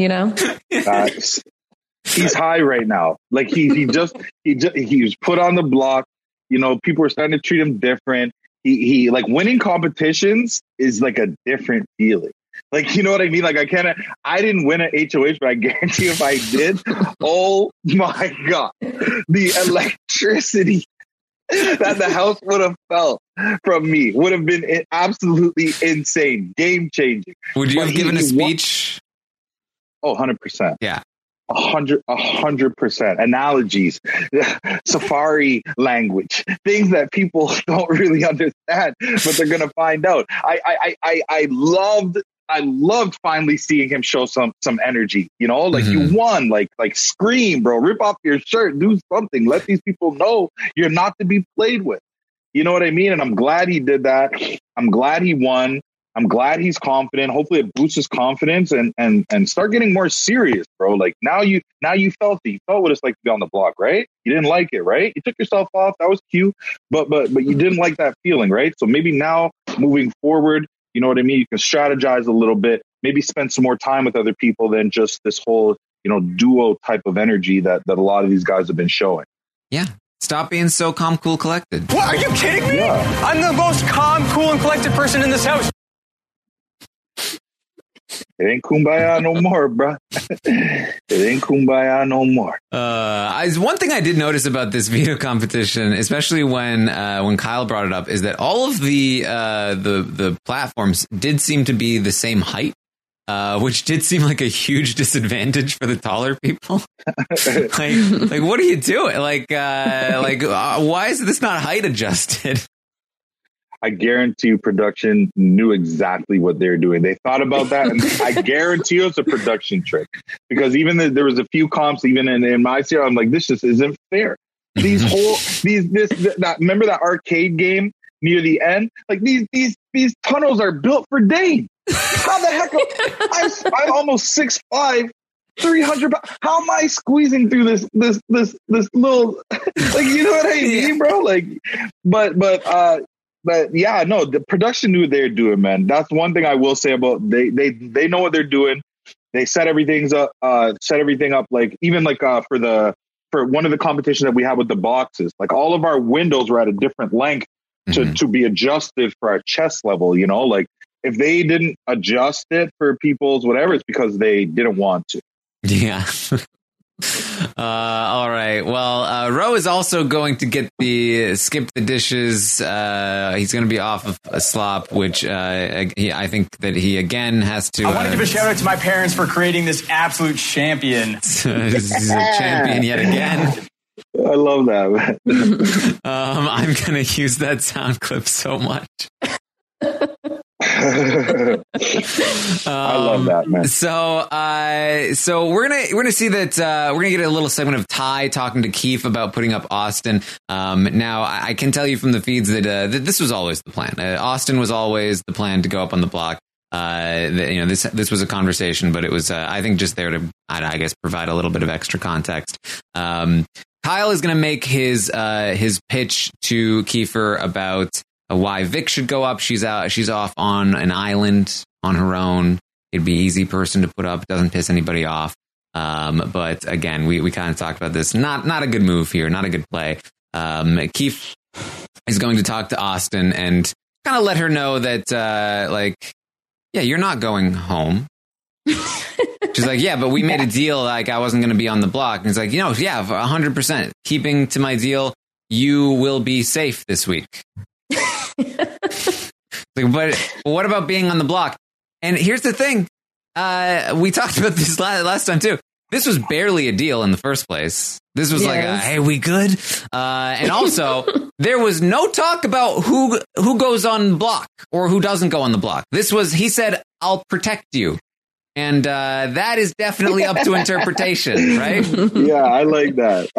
[SPEAKER 2] He's high right now. Like he was put on the block. People were starting to treat him different. He like winning competitions is like a different feeling. Like, you know what I mean? Like I didn't win at HOH, but I guarantee if I did, oh my God, the electricity that the house would have felt from me would have been absolutely insane, game changing.
[SPEAKER 1] Would you have given a speech?
[SPEAKER 2] Oh, 100%.
[SPEAKER 1] Yeah.
[SPEAKER 2] 100% analogies, safari language, things that people don't really understand, but they're gonna find out. I loved finally seeing him show some energy. Like you won, like scream, bro, rip off your shirt, do something, let these people know you're not to be played with. You know what I mean? And I'm glad he did that. I'm glad he won. I'm glad he's confident. Hopefully it boosts his confidence and start getting more serious, bro. Like now you felt it. You felt what it's like to be on the block, right? You didn't like it, right? You took yourself off. That was cute, but you didn't like that feeling, right? So maybe now moving forward, you know what I mean? You can strategize a little bit, maybe spend some more time with other people than just this whole, duo type of energy that a lot of these guys have been showing.
[SPEAKER 1] Yeah. Stop being so calm, cool, collected.
[SPEAKER 5] What? Are you kidding me?
[SPEAKER 2] Yeah.
[SPEAKER 5] I'm the most calm, cool, and collected person in this house.
[SPEAKER 2] It ain't kumbaya no more, bro. It ain't kumbaya no more.
[SPEAKER 1] One thing I did notice about this veto competition, especially when Kyle brought it up, is that all of the platforms did seem to be the same height. which did seem like a huge disadvantage for the taller people. like what are you doing? Why is this not height adjusted?
[SPEAKER 2] I guarantee you production knew exactly what they're doing. They thought about that, and I guarantee you it's a production trick. Because even there was a few comps, even in my series, I'm like, this just isn't fair. Remember that arcade game near the end? Like these tunnels are built for Dane. How the heck? I'm almost 6'5", 300 pounds. How am I squeezing through this little, like, you know what I mean, bro? Like, but yeah, no, the production knew what they're doing, man. That's one thing I will say about they know what they're doing. They set everything up, like even like for one of the competition that we have with the boxes, like all of our windows were at a different length to be adjusted for our chest level. You know, like if they didn't adjust it for people's whatever, it's because they didn't want to.
[SPEAKER 1] Yeah. All right. Well, Ro is also going to get the skip the dishes. He's going to be off of a slop, which I think that he again has to.
[SPEAKER 5] I want to give a shout out to my parents for creating this absolute champion.
[SPEAKER 1] He's a champion yet again.
[SPEAKER 2] I love that, man.
[SPEAKER 1] I'm going to use that sound clip so much.
[SPEAKER 2] I love that, man.
[SPEAKER 1] So we're gonna see that we're gonna get a little segment of Ty talking to Keith about putting up Austin. Now I can tell you from the feeds that this was always the plan. Austin was always the plan to go up on the block. This was a conversation, but it was I think just there to I guess provide a little bit of extra context. Kyle is gonna make his pitch to Kiefer about why Vic should go up. She's off on an island on her own. It'd be easy person to put up. Doesn't piss anybody off. But again, we kind of talked about this. Not a good move here. Not a good play. Keith is going to talk to Austin and kind of let her know that, yeah, you're not going home. She's like, yeah, but we made a deal. Like I wasn't going to be on the block. And he's like, 100%. Keeping to my deal. You will be safe this week. But what about being on the block? And here's the thing. We talked about this last time too. This was barely a deal in the first place. This was like, hey, we good? And also, there was no talk about who goes on block or who doesn't go on the block. This was, he said, I'll protect you. And that is definitely up to interpretation, right?
[SPEAKER 2] Yeah, I like that.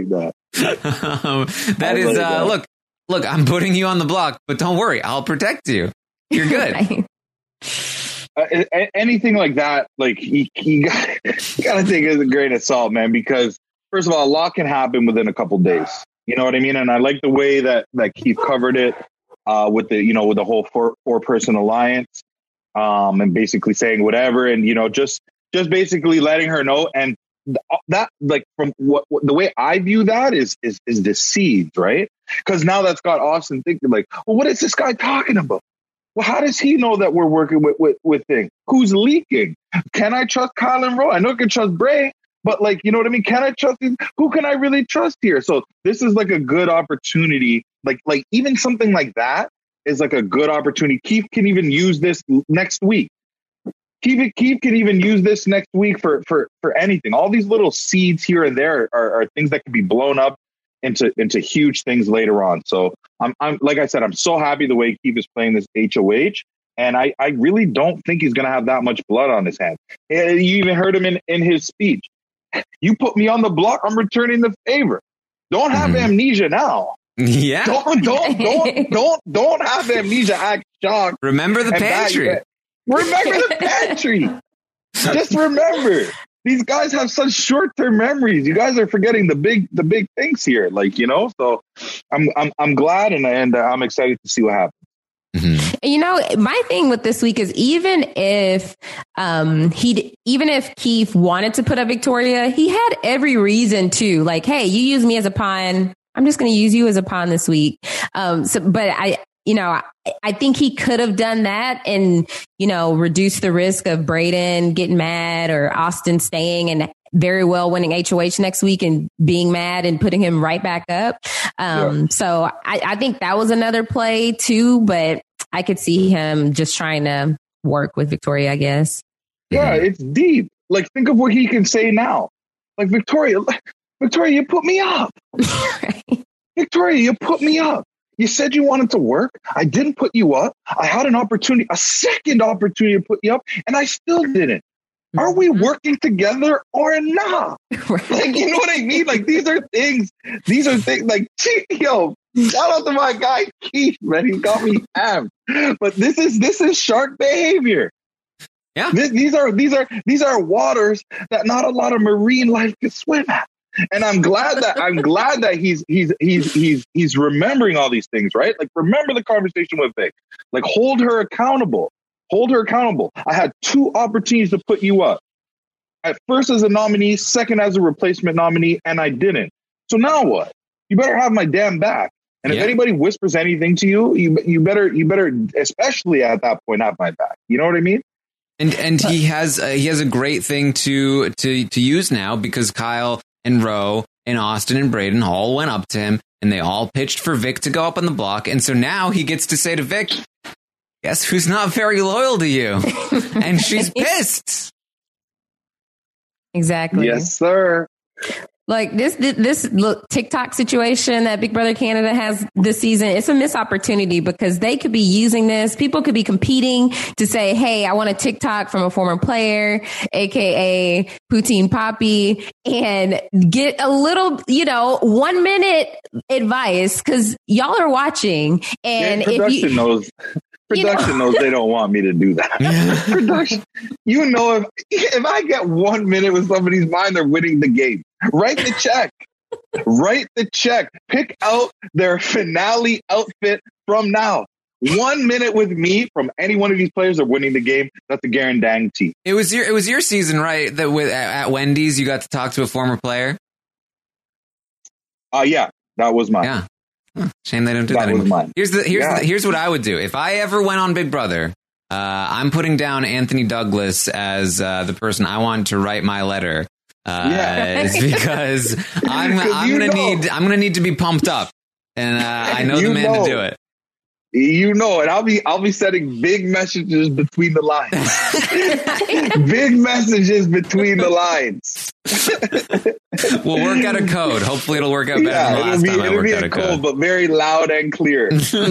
[SPEAKER 1] Look, I'm putting you on the block, but don't worry, I'll protect you. You're good.
[SPEAKER 2] Anything like that, like you got to take it as a grain of salt, man, because first of all, a lot can happen within a couple days. You know what I mean? And I like the way that Keith covered it with the whole four person alliance, and basically saying whatever, and just basically letting her know. And that, like, from what the way I view that is the seeds, right? Because now that's got Austin thinking like, well, what is this guy talking about? Well, how does he know that we're working with things? Who's leaking? Can I trust Kyle and Ro? I know I can trust Bray, but like, you know what I mean? Can I trust these? Who can I really trust here? So this is like a good opportunity. Like even something like that is like a good opportunity. Keith can even use this next week. Keith can even use this next week for anything. All these little seeds here and there are things that can be blown up into huge things later on. So I'm like I said, I'm so happy the way Keith is playing this HOH, and I really don't think he's going to have that much blood on his hands. You even heard him in his speech. You put me on the block, I'm returning the favor. Don't have amnesia now.
[SPEAKER 1] Yeah.
[SPEAKER 2] Don't have amnesia. Act shocked.
[SPEAKER 1] Remember the pantry.
[SPEAKER 2] Remember the pantry. Just remember. These guys have such short-term memories. You guys are forgetting the big things here, So I'm glad and I'm excited to see what happens.
[SPEAKER 3] Mm-hmm. My thing with this week is even if Keith wanted to put up Victoria, he had every reason to. Like, hey, you use me as a pawn. I'm just going to use you as a pawn this week. But I think he could have done that and, reduce the risk of Braden getting mad or Austin staying and very well winning HOH next week and being mad and putting him right back up. So I think that was another play too, but I could see him just trying to work with Victoria, I guess.
[SPEAKER 2] Yeah, it's deep. Like, think of what he can say now. Like, Victoria, you put me up. Victoria, you put me up. You said you wanted to work. I didn't put you up. I had an opportunity, a second opportunity to put you up, and I still didn't. Are we working together or not? Like, you know what I mean? Like, these are things like, yo, shout out to my guy, Keith, man. He got me hammed. But this is shark behavior.
[SPEAKER 1] Yeah.
[SPEAKER 2] These are waters that not a lot of marine life can swim at. And I'm glad that he's remembering all these things, right? Like, remember the conversation with Vic. Like, hold her accountable. I had 2 opportunities to put you up. At first as a nominee, second as a replacement nominee, and I didn't. So now what? You better have my damn back. And if anybody whispers anything to you, you better, especially at that point, have my back. You know what I mean?
[SPEAKER 1] And he has a great thing to use now, because Kyle and Roe and Austin and Braden all went up to him and they all pitched for Vic to go up on the block. And so now he gets to say to Vic, guess who's not very loyal to you? And she's pissed.
[SPEAKER 3] Exactly.
[SPEAKER 2] Yes, sir.
[SPEAKER 3] Like this TikTok situation that Big Brother Canada has this season, it's a missed opportunity because they could be using this. People could be competing to say, hey, I want a TikTok from a former player, aka Poutine Poppy, and get a little, 1 minute advice because y'all are watching. And
[SPEAKER 2] production knows they don't want me to do that. Production, if I get 1 minute with somebody's mind, they're winning the game. Write the check. Pick out their finale outfit from now. 1 minute with me from any one of these players are winning the game. That's a guarantee. It was
[SPEAKER 1] your season, right? That at Wendy's you got to talk to a former player.
[SPEAKER 2] Yeah, that was mine.
[SPEAKER 1] Yeah. Shame they don't do that anymore. Here's what I would do if I ever went on Big Brother. I'm putting down Anthony Douglas as the person I want to write my letter. Because I'm gonna need to be pumped up, and I know the man to do it.
[SPEAKER 2] And I'll be sending big messages between the lines. Big messages between the lines.
[SPEAKER 1] We'll work out a code. Hopefully, it'll work out better than last time I worked out a code.
[SPEAKER 2] But very loud and clear.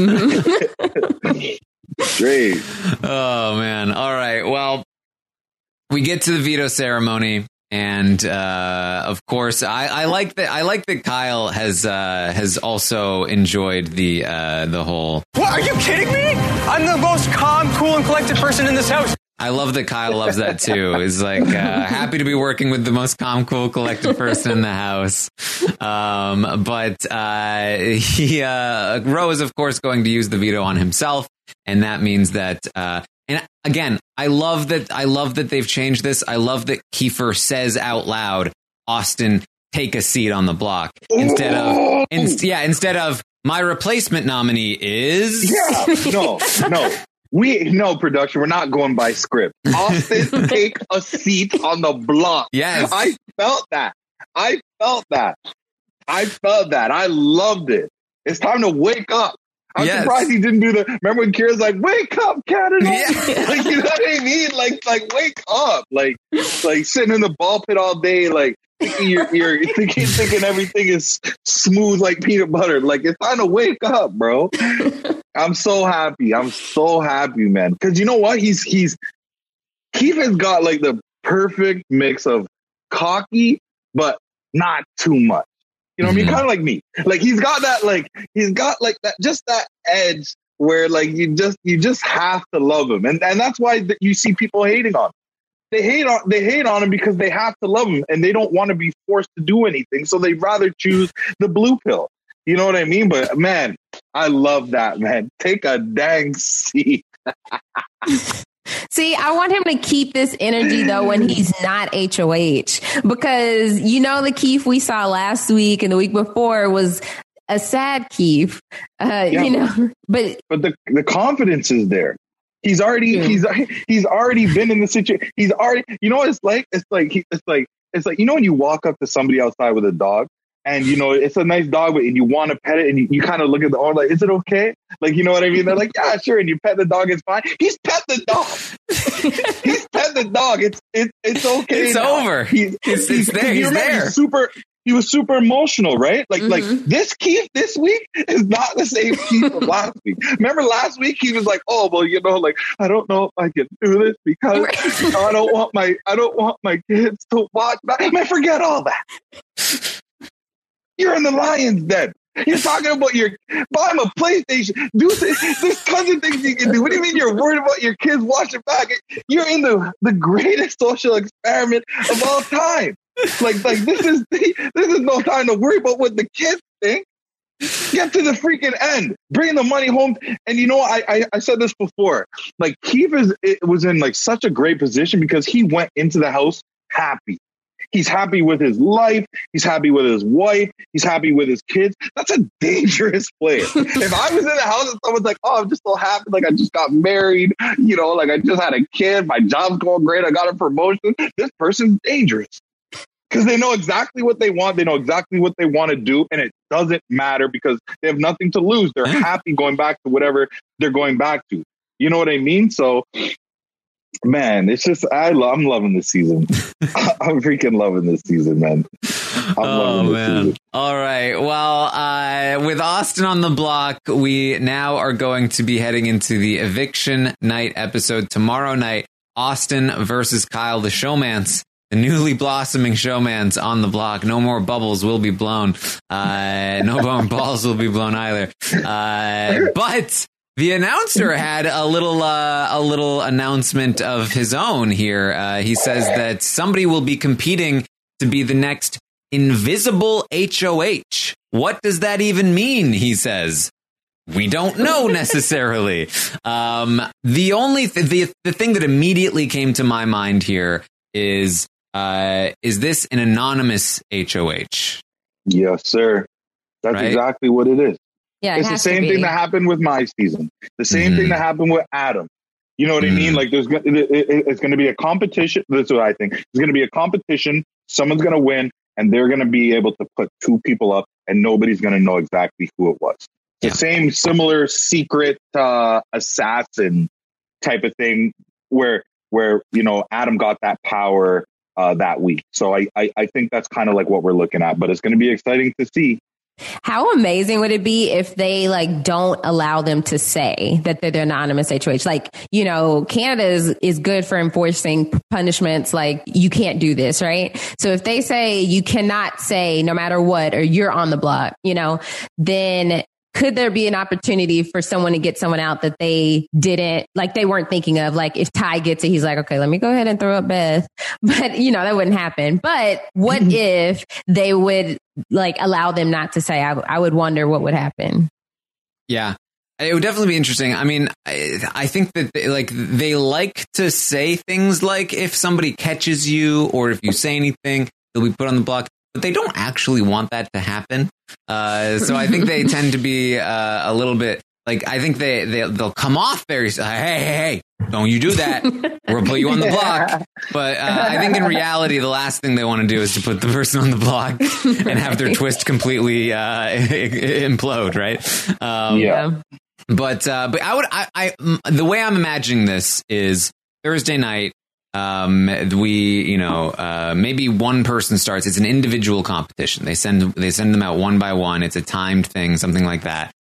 [SPEAKER 2] Great.
[SPEAKER 1] Oh man! All right. Well, we get to the veto ceremony. And of course, I like that Kyle has also enjoyed the whole.
[SPEAKER 5] What, are you kidding me? I'm the most calm, cool, and collected person in this house.
[SPEAKER 1] I love that Kyle loves that too. He's like happy to be working with the most calm, cool, collected person in the house. But Roe is of course going to use the veto on himself, and that means that. And again, I love that they've changed this. I love that Kiefer says out loud, "Austin, take a seat on the block," instead of my replacement nominee is.
[SPEAKER 2] No, production. We're not going by script. Austin, take a seat on the block.
[SPEAKER 1] Yes,
[SPEAKER 2] I felt that. I loved it. It's time to wake up. I'm surprised he didn't do remember when Kira's like, wake up, Canada.
[SPEAKER 1] Yeah.
[SPEAKER 2] Like, you know what I mean? Like wake up. Like sitting in the ball pit all day, like thinking you're thinking everything is smooth like peanut butter. Like, it's time to wake up, bro. I'm so happy, man. Because you know what? Keith has got like the perfect mix of cocky, but not too much. You know what I mean? Kind of like me. Like, he's got that just that edge where like you just have to love him. And that's why you see people hating on him. They hate on him because they have to love him and they don't want to be forced to do anything. So they'd rather choose the blue pill. You know what I mean? But man, I love that, man. Take a dang seat.
[SPEAKER 3] See, I want him to keep this energy, though, when he's not HOH, because, the Keith we saw last week and the week before was a sad Keith, but
[SPEAKER 2] the confidence is there. He's already been in the situation. He's already, it's like, when you walk up to somebody outside with a dog and, it's a nice dog, and you want to pet it and you kind of look at the owner like, is it okay? Like, you know what I mean? They're like, yeah, sure. And you pet the dog, it's fine. He's pet the dog. dog, it's okay.
[SPEAKER 1] It's
[SPEAKER 2] now.
[SPEAKER 1] over. It's there. He's there.
[SPEAKER 2] He was super emotional, right? Like this Keith this week is not the same Keith of last week. Remember last week he was like, oh well, like I don't know if I can do this because I don't want my kids to watch. Man, forget all that. You're in the Lions den. You're talking about buy him a PlayStation. There's tons of things you can do. What do you mean you're worried about your kids watching back? You're in the greatest social experiment of all time. Like this is no time to worry about what the kids think. Get to the freaking end. Bring the money home. And I said this before. Like Keith was in like such a great position because he went into the house happy. He's happy with his life. He's happy with his wife. He's happy with his kids. That's a dangerous player. If I was in the house and someone's like, oh, I'm just so happy. Like I just got married, like I just had a kid. My job's going great. I got a promotion. This person's dangerous because they know exactly what they want. They know exactly what they want to do. And it doesn't matter because they have nothing to lose. They're happy going back to whatever they're going back to. You know what I mean? So, man, it's just I'm loving this season. I'm freaking loving this season, man. Season.
[SPEAKER 1] All right. Well, with Austin on the block, we now are going to be heading into the eviction night episode tomorrow night. Austin versus Kyle the Showmance. The newly blossoming showmans on the block. No more bubbles will be blown. No more balls will be blown either. But the announcer had a little announcement of his own here. He says that somebody will be competing to be the next invisible HOH. What does that even mean? He says. We don't know necessarily. The only the thing that immediately came to my mind here is this an anonymous HOH?
[SPEAKER 2] Yes, sir. That's right? Exactly what it is.
[SPEAKER 3] Yeah,
[SPEAKER 2] it's the same thing that happened with my season. The same thing that happened with Adam. You know what I mean? Like it's going to be a competition. That's what I think. It's going to be a competition. Someone's going to win and they're going to be able to put two people up and nobody's going to know exactly who it was. The same similar secret assassin type of thing where Adam got that power that week. So I think that's kind of like what we're looking at, but it's going to be exciting to see.
[SPEAKER 3] How amazing would it be if they don't allow them to say that they're the anonymous HOH? Canada is good for enforcing punishments. Like you can't do this, right? So if they say you cannot say no matter what, or you're on the block, then could there be an opportunity for someone to get someone out that they weren't thinking of? Like if Ty gets it, he's like, okay, let me go ahead and throw up Beth. But that wouldn't happen. But what if they would allow them not to say? I would wonder what would happen. Yeah.
[SPEAKER 1] It would definitely be interesting. I mean, I think that they like to say things like if somebody catches you or if you say anything, they'll be put on the block. But they don't actually want that to happen. So I think they tend to be a little bit I think they'll come off very, hey, don't you do that. We'll put you on the block. But I think in reality, the last thing they want to do is to put the person on the block and have their twist completely implode, right? But the way I'm imagining this is Thursday night. Maybe one person starts. It's an individual competition. They send them out one by one. It's a timed thing, something like that.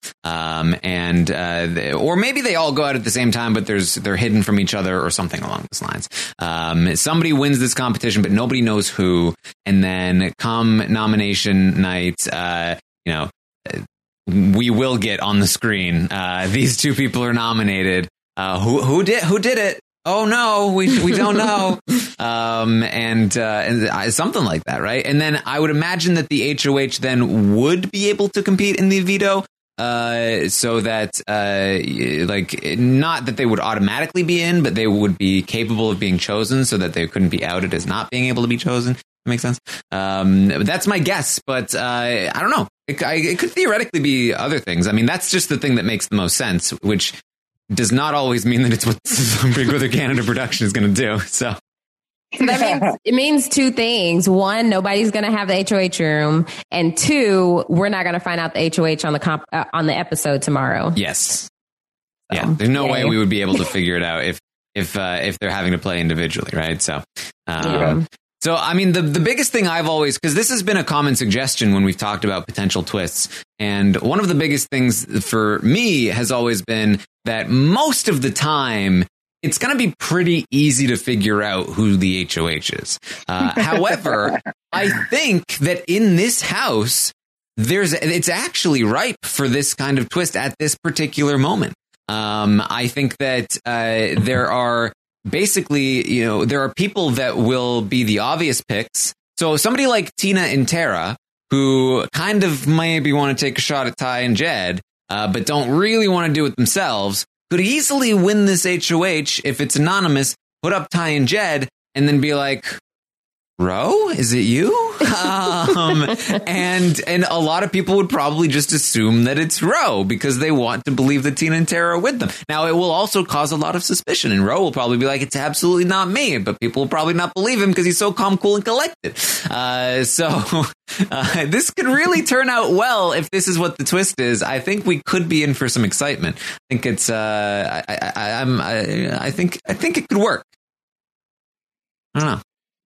[SPEAKER 1] Or maybe they all go out at the same time, but they're hidden from each other or something along those lines. Somebody wins this competition, but nobody knows who. And then come nomination night, we will get on the screen. These two people are nominated. Who did it? Oh no, we don't know. And something like that, right? And then I would imagine that the HOH then would be able to compete in the veto, so that not that they would automatically be in, but they would be capable of being chosen, so that they couldn't be outed as not being able to be chosen. That makes sense. That's my guess, but I don't know. It could theoretically be other things. I mean, that's just the thing that makes the most sense, which does not always mean that it's what Big Brother Canada production is going to do. So
[SPEAKER 3] that means two things. One, nobody's going to have the HOH room, and two, we're not going to find out the HOH on the episode tomorrow.
[SPEAKER 1] Yes. So, yeah. There's no way we would be able to figure it out if they're having to play individually, right? So, So, I mean, the biggest thing I've always, because this has been a common suggestion when we've talked about potential twists, and one of the biggest things for me has always been that most of the time, it's going to be pretty easy to figure out who the HOH is. However, I think that in this house, it's actually ripe for this kind of twist at this particular moment. I think that there are basically, there are people that will be the obvious picks. So somebody like Tina and Tara, who kind of maybe want to take a shot at Ty and Jed, but don't really want to do it themselves, could easily win this HOH if it's anonymous, put up Ty and Jed, and then be like, Ro, is it you? And a lot of people would probably just assume that it's Ro because they want to believe that Tina and Tara are with them. Now, it will also cause a lot of suspicion, and Ro will probably be like, it's absolutely not me, but people will probably not believe him because he's so calm, cool, and collected. So this could really turn out well if this is what the twist is. I think we could be in for some excitement. I think it's I think it could work. I don't know.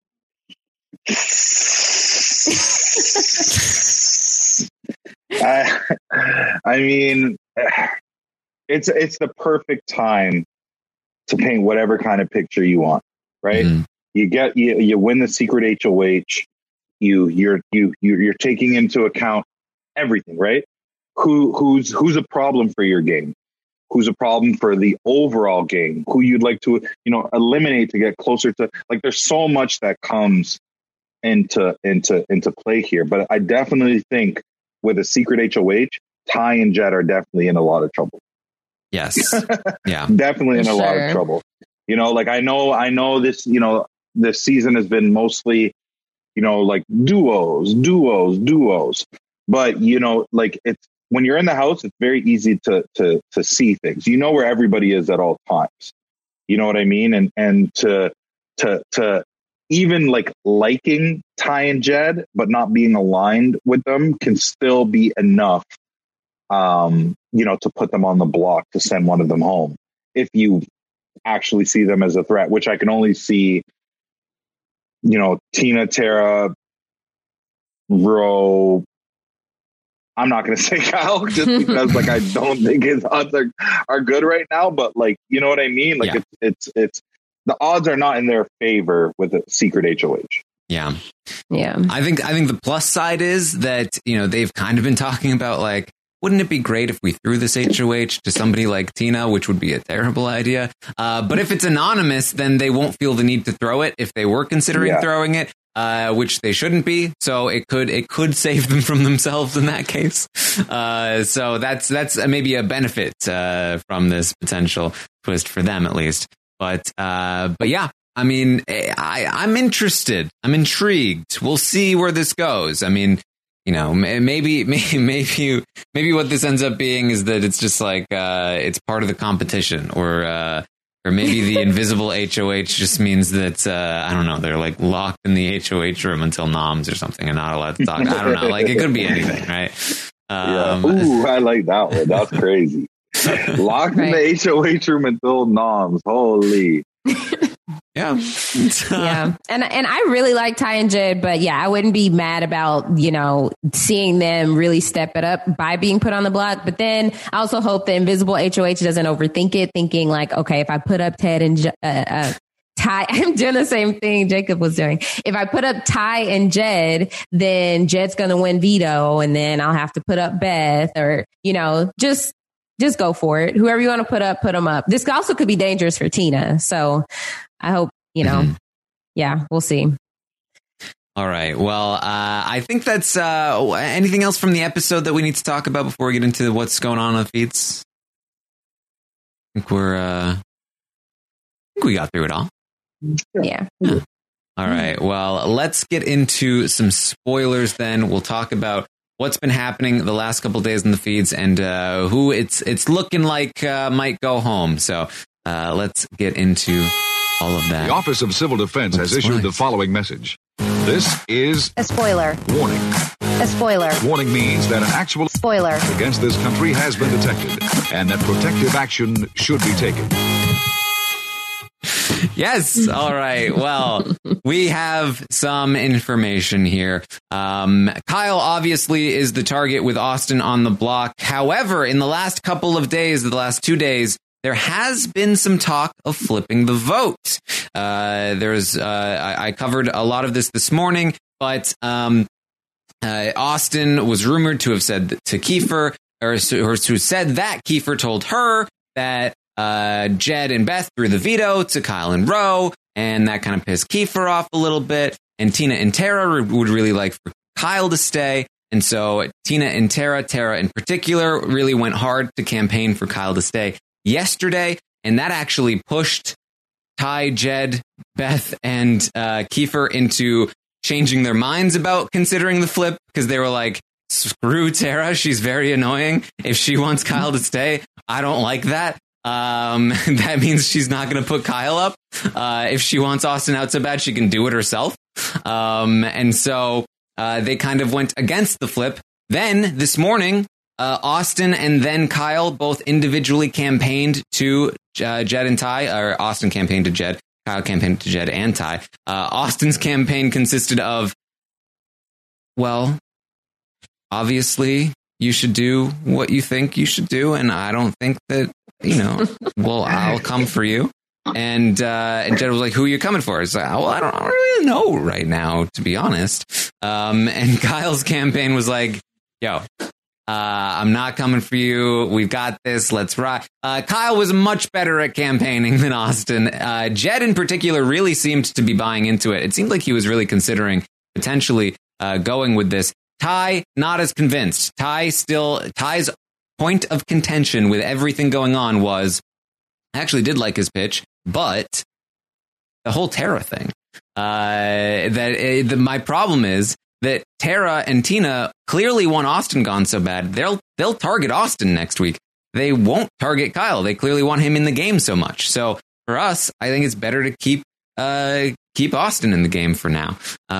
[SPEAKER 2] I mean, it's the perfect time to paint whatever kind of picture you want, right? Mm-hmm. You win the secret HOH. You're taking into account everything, right? Who's a problem for your game? Who's a problem for the overall game? Who you'd like to eliminate to get closer to? Like, there's so much that comes into play here, but I definitely think with a secret HOH, Ty and Jed are definitely in a lot of trouble.
[SPEAKER 1] Yes, yeah,
[SPEAKER 2] definitely in a lot of trouble. Like I know this. This season has been mostly, like duos, but like it's when you're in the house, it's very easy to see things. You know where everybody is at all times. You know what I mean? And to even like liking Ty and Jed, but not being aligned with them can still be enough, to put them on the block to send one of them home. If you actually see them as a threat, which I can only see, Tina, Tara, Ro. I'm not going to say Kyle just because like, I don't think his odds are good right now, but like, you know what I mean? Like it's the odds are not in their favor with a secret HOH.
[SPEAKER 1] Yeah.
[SPEAKER 3] Yeah.
[SPEAKER 1] I think the plus side is that, they've kind of been talking about like, wouldn't it be great if we threw this HOH to somebody like Tina, which would be a terrible idea. But if it's anonymous, then they won't feel the need to throw it if they were considering throwing it, which they shouldn't be. So it could save them from themselves in that case. So that's maybe a benefit from this potential twist for them at least. But yeah, I mean, I'm interested. I'm intrigued. We'll see where this goes. I mean, maybe what this ends up being is that it's just like it's part of the competition, or maybe the invisible HOH just means that I don't know, they're like locked in the HOH room until noms or something and not allowed to talk. I don't know, like it could be anything, right?
[SPEAKER 2] Ooh, I like that one. That's crazy. Locked in the HOH room until noms. Holy.
[SPEAKER 1] Yeah.
[SPEAKER 3] Yeah. And I really like Ty and Jed, but yeah, I wouldn't be mad about, seeing them really step it up by being put on the block. But then I also hope the invisible HOH doesn't overthink it, thinking like, okay, if I put up Ted and Ty, I'm doing the same thing Jacob was doing. If I put up Ty and Jed, then Jed's going to win veto, and then I'll have to put up Beth, or, just go for it. Whoever you want to put them up. This also could be dangerous for Tina. So I hope, yeah, we'll see.
[SPEAKER 1] All right. Well, I think that's anything else from the episode that we need to talk about before we get into what's going on the feeds. I think we got through it all.
[SPEAKER 3] Yeah.
[SPEAKER 1] All right. Well, let's get into some spoilers then. We'll talk about what's been happening the last couple of days in the feeds and who it's looking like might go home. So let's get into all of that.
[SPEAKER 6] The Office of Civil Defense has issued the following message. This is
[SPEAKER 7] a spoiler.
[SPEAKER 6] Warning.
[SPEAKER 7] A spoiler.
[SPEAKER 6] Warning means that an actual
[SPEAKER 7] spoiler
[SPEAKER 6] against this country has been detected and that protective action should be taken.
[SPEAKER 1] Yes. All right. Well, we have some information here. Kyle obviously is the target with Austin on the block. However, in the last couple of days, the last 2 days, there has been some talk of flipping the vote. I covered a lot of this morning, but Austin was rumored to have said to Kiefer, or to said that Kiefer told her that Jed and Beth threw the veto to Kyle and Roe, and that kind of pissed Kiefer off a little bit. And Tina and Tara would really like for Kyle to stay. And so Tina and Tara in particular, really went hard to campaign for Kyle to stay yesterday. And that actually pushed Ty, Jed, Beth, and Kiefer into changing their minds about considering the flip, because they were like, screw Tara, she's very annoying. If she wants Kyle to stay, I don't like that. That means she's not going to put Kyle up. If she wants Austin out so bad, she can do it herself. And so they kind of went against the flip. Then this morning, Austin and then Kyle both individually campaigned to Jed and Ty, or Austin campaigned to Jed, Kyle campaigned to Jed and Ty. Austin's campaign consisted of, well, obviously you should do what you think you should do, and I don't think that, well, I'll come for you. And Jed was like, who are you coming for? It's like, well, I don't really know right now, to be honest. And Kyle's campaign was like, yo, I'm not coming for you. We've got this. Let's rock. Kyle was much better at campaigning than Austin. Jed in particular really seemed to be buying into it. It seemed like he was really considering potentially going with this. Ty, not as convinced. Ty's point of contention with everything going on was, I actually did like his pitch, but the whole Tara thing. My problem is that Tara and Tina clearly want Austin gone so bad. They'll target Austin next week. They won't target Kyle. They clearly want him in the game so much. So for us, I think it's better to keep Austin in the game for now.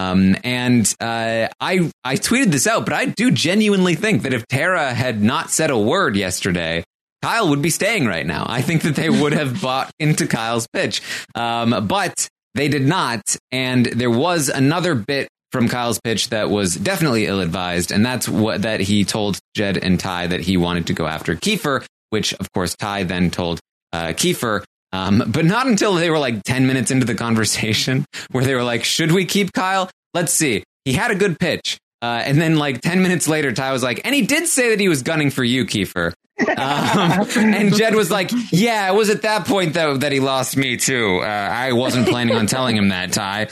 [SPEAKER 1] I tweeted this out, but I do genuinely think that if Tara had not said a word yesterday, Kyle would be staying right now. I think that they would have bought into Kyle's pitch. But they did not. And there was another bit from Kyle's pitch that was definitely ill-advised. And that's that he told Jed and Ty that he wanted to go after Kiefer, which of course Ty then told Kiefer. But not until they were like 10 minutes into the conversation where they were like, should we keep Kyle? Let's see. He had a good pitch. And then like 10 minutes later, Ty was like, and he did say that he was gunning for you, Kiefer. And Jed was like, yeah, it was at that point that he lost me too. I wasn't planning on telling him that, Ty.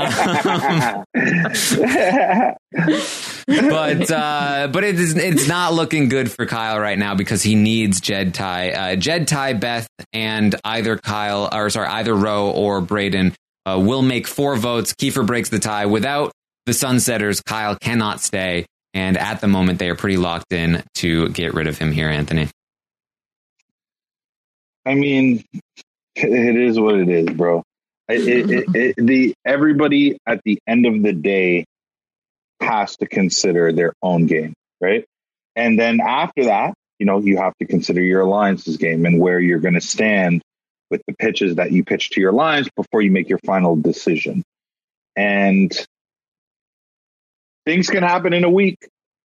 [SPEAKER 1] But it's not looking good for Kyle right now because he needs Jed, Ty, Beth, and either Roe or Braden will make 4 votes. Kiefer breaks the tie. Without the Sunsetters, Kyle cannot stay. And at the moment, they are pretty locked in to get rid of him here, Anthony.
[SPEAKER 2] I mean, it is what it is, bro. Everybody at the end of the day has to consider their own game, right? And then after that, you have to consider your alliance's game and where you're going to stand with the pitches that you pitch to your alliance before you make your final decision. And things can happen in a week.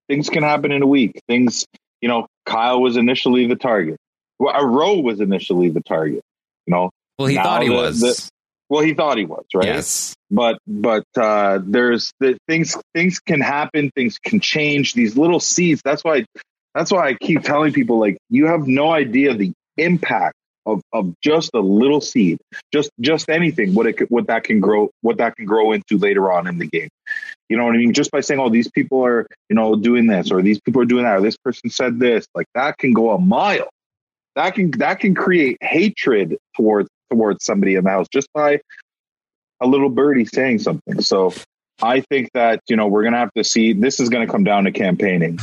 [SPEAKER 2] Kyle was initially the target. Well, Roe was initially the target.
[SPEAKER 1] Well, he thought he was.
[SPEAKER 2] He thought he was, right?
[SPEAKER 1] Yes.
[SPEAKER 2] But there's things can happen. Things can change. These little seeds. That's why I keep telling people, like, you have no idea the impact of just a little seed, just anything, what that can grow into later on in the game. You know what I mean? Just by saying, oh, these people are, doing this, or these people are doing that, or this person said this, like that can go a mile. That can create hatred towards somebody in the house just by a little birdie saying something. So I think that, we're going to have to see, this is going to come down to campaigning.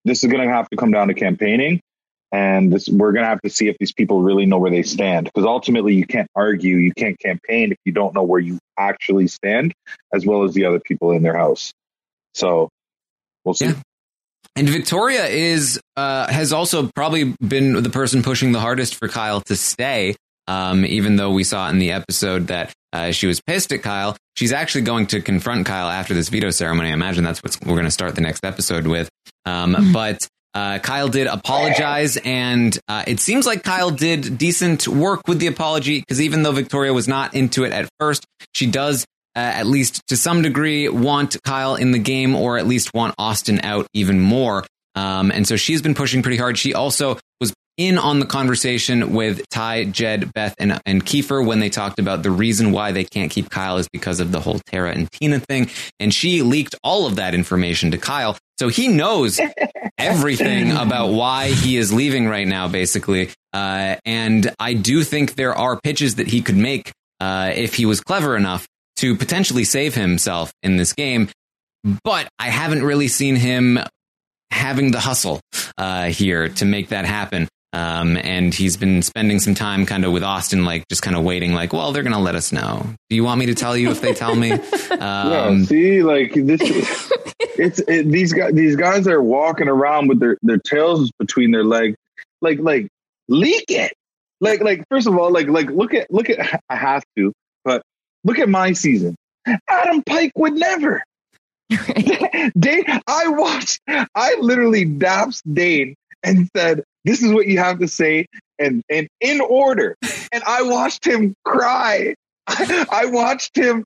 [SPEAKER 2] And we're going to have to see if these people really know where they stand, because ultimately you can't argue, you can't campaign if you don't know where you actually stand, as well as the other people in their house. So we'll see. Yeah.
[SPEAKER 1] And Victoria has also probably been the person pushing the hardest for Kyle to stay. Even though we saw in the episode that she was pissed at Kyle, she's actually going to confront Kyle after this veto ceremony. I imagine that's what we're going to start the next episode with. But Kyle did apologize, and it seems like Kyle did decent work with the apology, because even though Victoria was not into it at first, she does, at least to some degree, want Kyle in the game, or at least want Austin out even more. And so she's been pushing pretty hard. She also was in on the conversation with Ty, Jed, Beth, and Kiefer when they talked about the reason why they can't keep Kyle is because of the whole Tara and Tina thing. And she leaked all of that information to Kyle. So he knows everything about why he is leaving right now, basically. And I do think there are pitches that he could make if he was clever enough to potentially save himself in this game. But I haven't really seen him having the hustle here to make that happen. And he's been spending some time kind of with Austin, like just kind of waiting, like, well, they're going to let us know. Do you want me to tell you if they tell me?
[SPEAKER 2] Yeah, see, like this, these guys are walking around with their tails between their legs, like leak it. Like first of all, like look at I have to, but look at my season. Adam Pike would never. Dane, I literally dapped Dane and said, this is what you have to say, and in order. And I watched him cry. I watched him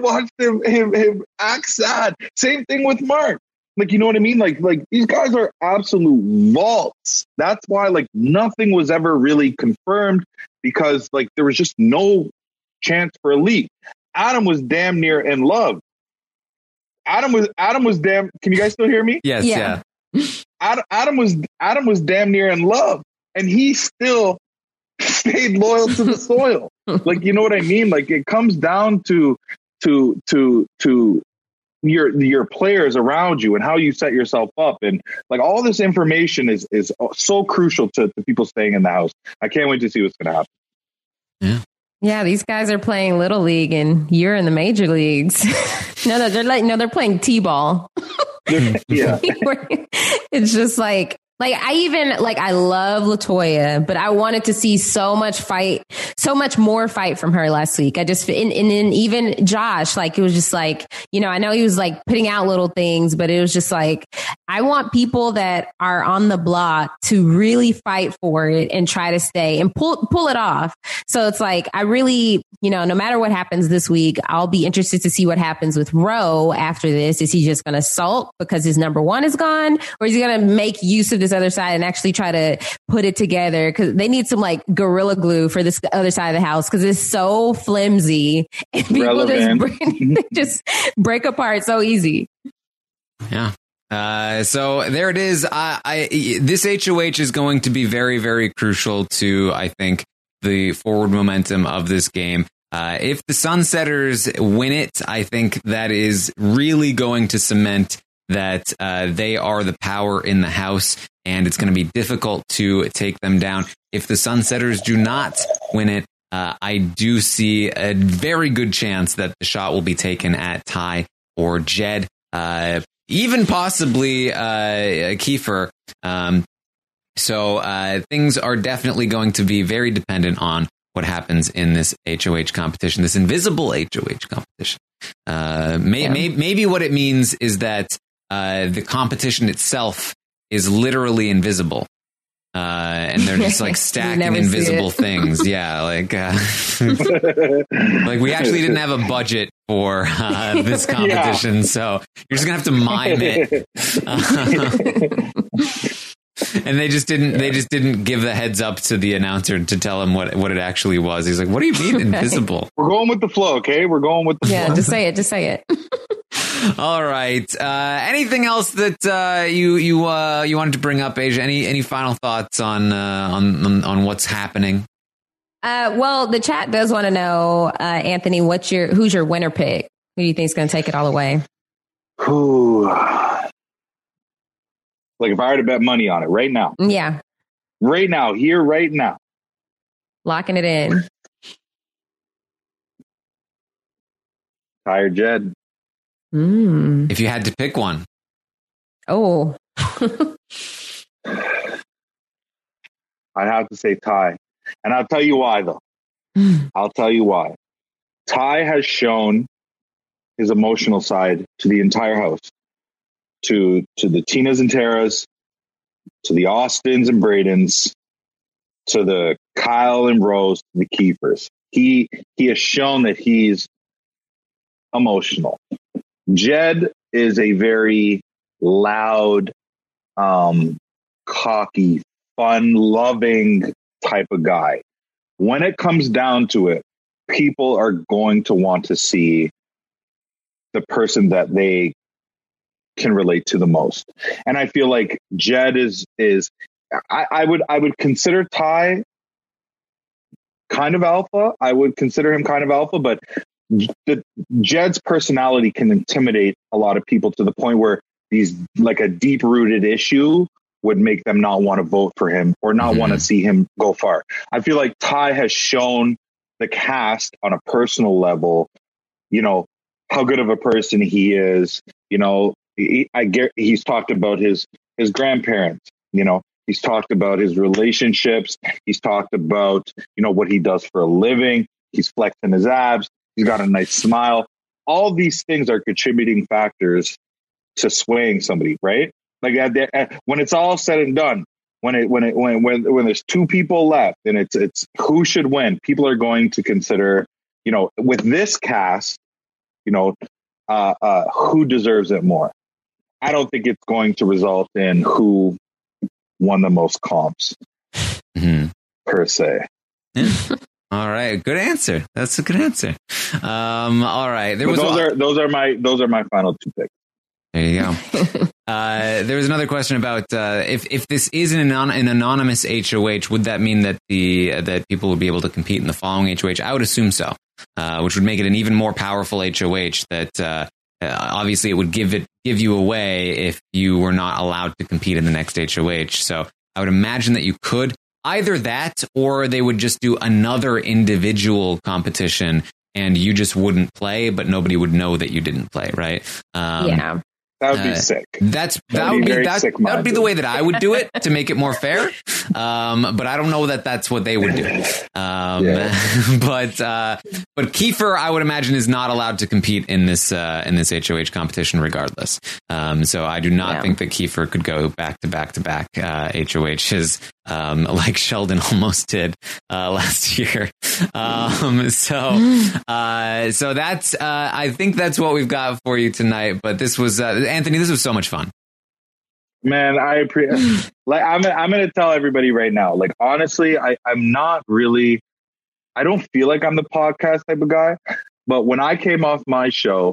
[SPEAKER 2] act sad. Same thing with Mark. Like, you know what I mean? Like these guys are absolute vaults. That's why like nothing was ever really confirmed, because like there was just no chance for a leak. Adam was damn near in love. Adam was damn. Can you guys still hear me?
[SPEAKER 1] Yes. Yeah.
[SPEAKER 2] Adam was damn near in love, and he still stayed loyal to the soil. Like, you know what I mean? Like, it comes down to your players around you and how you set yourself up, and like all this information is so crucial to people staying in the house. I can't wait to see what's going to happen.
[SPEAKER 1] Yeah.
[SPEAKER 3] Yeah, these guys are playing Little League and you're in the major leagues. They're playing T-ball.
[SPEAKER 2] Yeah.
[SPEAKER 3] It's just like I love LaToya, but I wanted to see so much more fight from her last week. And even Josh, like, it was just like, you know, I know he was like putting out little things, but it was just like, I want people that are on the block to really fight for it and try to stay and pull it off. So it's like, I really, you know, no matter what happens this week, I'll be interested to see what happens with Roe after this. Is he just going to sulk because his number one is gone, or is he going to make use of this other side and actually try to put it together? Because they need some like gorilla glue for this other side of the house, because it's so flimsy and people just break apart so easy.
[SPEAKER 1] Yeah. So there it is. This HOH is going to be very, very crucial to, I think, the forward momentum of this game. If the Sunsetters win it, I think that is really going to cement that they are the power in the house, and it's going to be difficult to take them down. If the Sunsetters do not win it, I do see a very good chance that the shot will be taken at Ty or Jed, even possibly Kiefer. So things are definitely going to be very dependent on what happens in this HOH competition, this invisible HOH competition. Maybe what it means is that the competition itself is literally invisible. And they're just like stacking invisible things. Yeah. Like, like we actually didn't have a budget for this competition. So you're just gonna have to mime it. And they just didn't give the heads up to the announcer to tell him what it actually was. He's like, what do you mean invisible?
[SPEAKER 2] We're going with the flow. Okay. We're going with the flow.
[SPEAKER 3] Yeah. Just say it.
[SPEAKER 1] All right. Anything else that you wanted to bring up, Asia? Any final thoughts on what's happening?
[SPEAKER 3] Well, the chat does want to know, Anthony, who's your winner pick? Who do you think is going to take it all away?
[SPEAKER 2] Ooh. Like if I were to bet money on it right now.
[SPEAKER 3] Yeah.
[SPEAKER 2] Right now, here, right now.
[SPEAKER 3] Locking it in.
[SPEAKER 2] Ty or Jed.
[SPEAKER 1] If you had to pick one.
[SPEAKER 3] Oh.
[SPEAKER 2] I have to say Ty. And I'll tell you why, though. I'll tell you why. Ty has shown his emotional side to the entire house, to the Tinas and Taras, to the Austins and Bradens, to the Kyle and Rose, the Kiefers. He has shown that he's emotional. Jed is a very loud, cocky, fun-loving type of guy. When it comes down to it, people are going to want to see the person that they can relate to the most. And I feel like Jed is I would consider Ty kind of alpha. I would consider him kind of alpha, but Jed's personality can intimidate a lot of people to the point where he's like a deep-rooted issue would make them not want to vote for him or not want to see him go far. I feel like Ty has shown the cast on a personal level, you know, how good of a person he is. You know, he's talked about his grandparents, you know, he's talked about his relationships. He's talked about, you know, what he does for a living. He's flexing his abs. He's got a nice smile. All these things are contributing factors to swaying somebody, right? Like when it's all said and done, when there's two people left and it's who should win, people are going to consider, you know, with this cast, you know, who deserves it more. I don't think it's going to result in who won the most comps per se.
[SPEAKER 1] Yeah. All right, good answer. That's a good answer. All right,
[SPEAKER 2] those are my final two picks.
[SPEAKER 1] There you go. There was another question about if this is an anonymous HOH, would that mean that that people would be able to compete in the following HOH? I would assume so, which would make it an even more powerful HOH. That obviously it would give you away if you were not allowed to compete in the next HOH. So I would imagine that you could either that, or they would just do another individual competition and you just wouldn't play, but nobody would know that you didn't play, right?
[SPEAKER 3] Yeah.
[SPEAKER 2] That would be sick.
[SPEAKER 1] That would be the way that I would do it to make it more fair. But I don't know that that's what they would do. But Kiefer, I would imagine, is not allowed to compete in this HOH competition regardless. So I do not think that Kiefer could go back to back HOHs like Sheldon almost did last year. So that's I think that's what we've got for you tonight. But this was Anthony. This was so much fun.
[SPEAKER 2] Man, I appreciate. Like, I'm going to tell everybody right now. Like, honestly, I'm not really. I don't feel like I'm the podcast type of guy. But when I came off my show,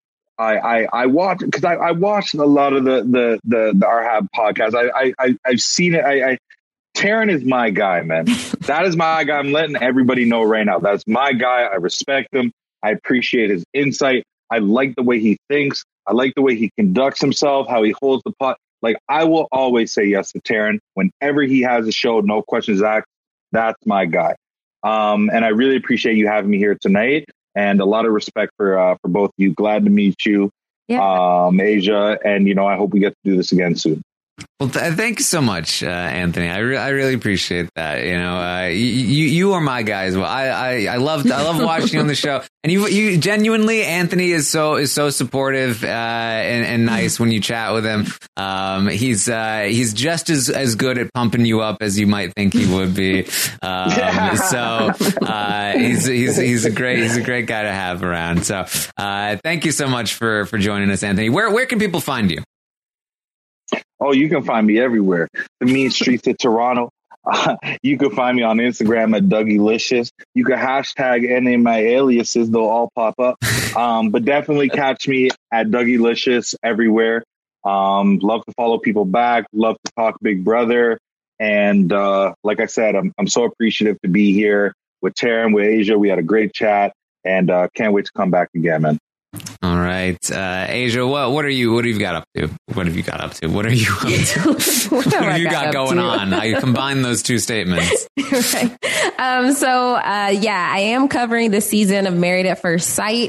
[SPEAKER 2] I watched, because I watched a lot of the Arhab podcast. I've seen it. Taran is my guy, man. That is my guy. I'm letting everybody know right now. That's my guy. I respect him. I appreciate his insight. I like the way he thinks. I like the way he conducts himself, how he holds the pot. Like, I will always say yes to Taran whenever he has a show. No questions asked. That's my guy. And I really appreciate you having me here tonight, and a lot of respect for both of you. Glad to meet you, Asia, and I hope we get to do this again soon.
[SPEAKER 1] Well, thank you so much, Anthony. I really appreciate that. You are my guy as well. I love watching you on the show, and you genuinely, Anthony is so supportive and nice when you chat with him. He's just as good at pumping you up as you might think he would be. So he's a great guy to have around. So thank you so much for joining us, Anthony. Where can people find you?
[SPEAKER 2] Oh, you can find me everywhere. The mean streets of Toronto. You can find me on Instagram at DougieLicious. You can hashtag any of my aliases. They'll all pop up. But definitely catch me at DougieLicious everywhere. Love to follow people back. Love to talk Big Brother. And like I said, I'm so appreciative to be here with Taran, with Asia. We had a great chat, and can't wait to come back again, man.
[SPEAKER 1] All right, Asia, what have you got up to? What have you got up to? What are you up to? what have you got going on? I combine those two statements.
[SPEAKER 3] Right. I am covering the season of Married at First Sight.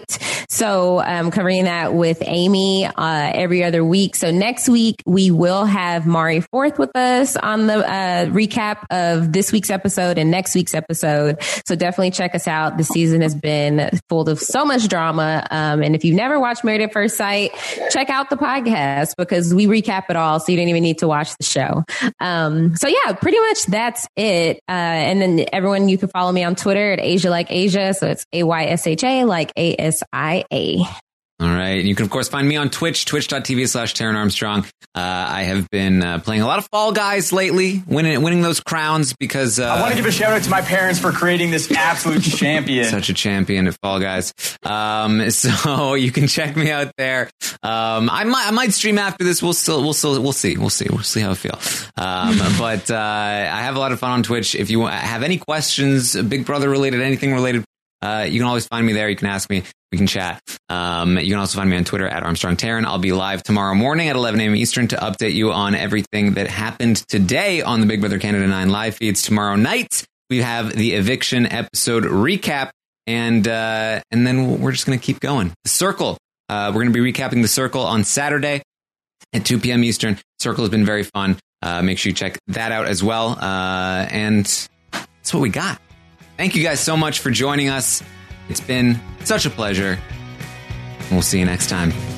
[SPEAKER 3] So covering that with Amy every other week. So next week, we will have Mari Forth with us on the recap of this week's episode and next week's episode. So definitely check us out. The season has been full of so much drama. And if you've never watched Married at First Sight, check out the podcast because we recap it all. So you don't even need to watch the show. So yeah, pretty much that's it. And then everyone, you can follow me on Twitter at Asia Like Asia. So it's AYSHA like ASIA.
[SPEAKER 1] All right. And you can, of course, find me on Twitch, twitch.tv/Taran Armstrong. I have been playing a lot of Fall Guys lately, winning those crowns because...
[SPEAKER 5] I want to give a shout out to my parents for creating this absolute champion.
[SPEAKER 1] Such a champion at Fall Guys. So you can check me out there. I might stream after this. We'll see. We'll see how I feel. But I have a lot of fun on Twitch. If you have any questions, Big Brother related, anything related, you can always find me there. You can ask me. We can chat. You can also find me on Twitter at Armstrong Taran. I'll be live tomorrow morning at 11 a.m. Eastern to update you on everything that happened today on the Big Brother Canada 9 live feeds. Tomorrow night, we have the eviction episode recap. And then we're just going to keep going. The Circle. We're going to be recapping The Circle on Saturday at 2 p.m. Eastern. Circle has been very fun. Make sure you check that out as well. And that's what we got. Thank you guys so much for joining us. It's been such a pleasure. We'll see you next time.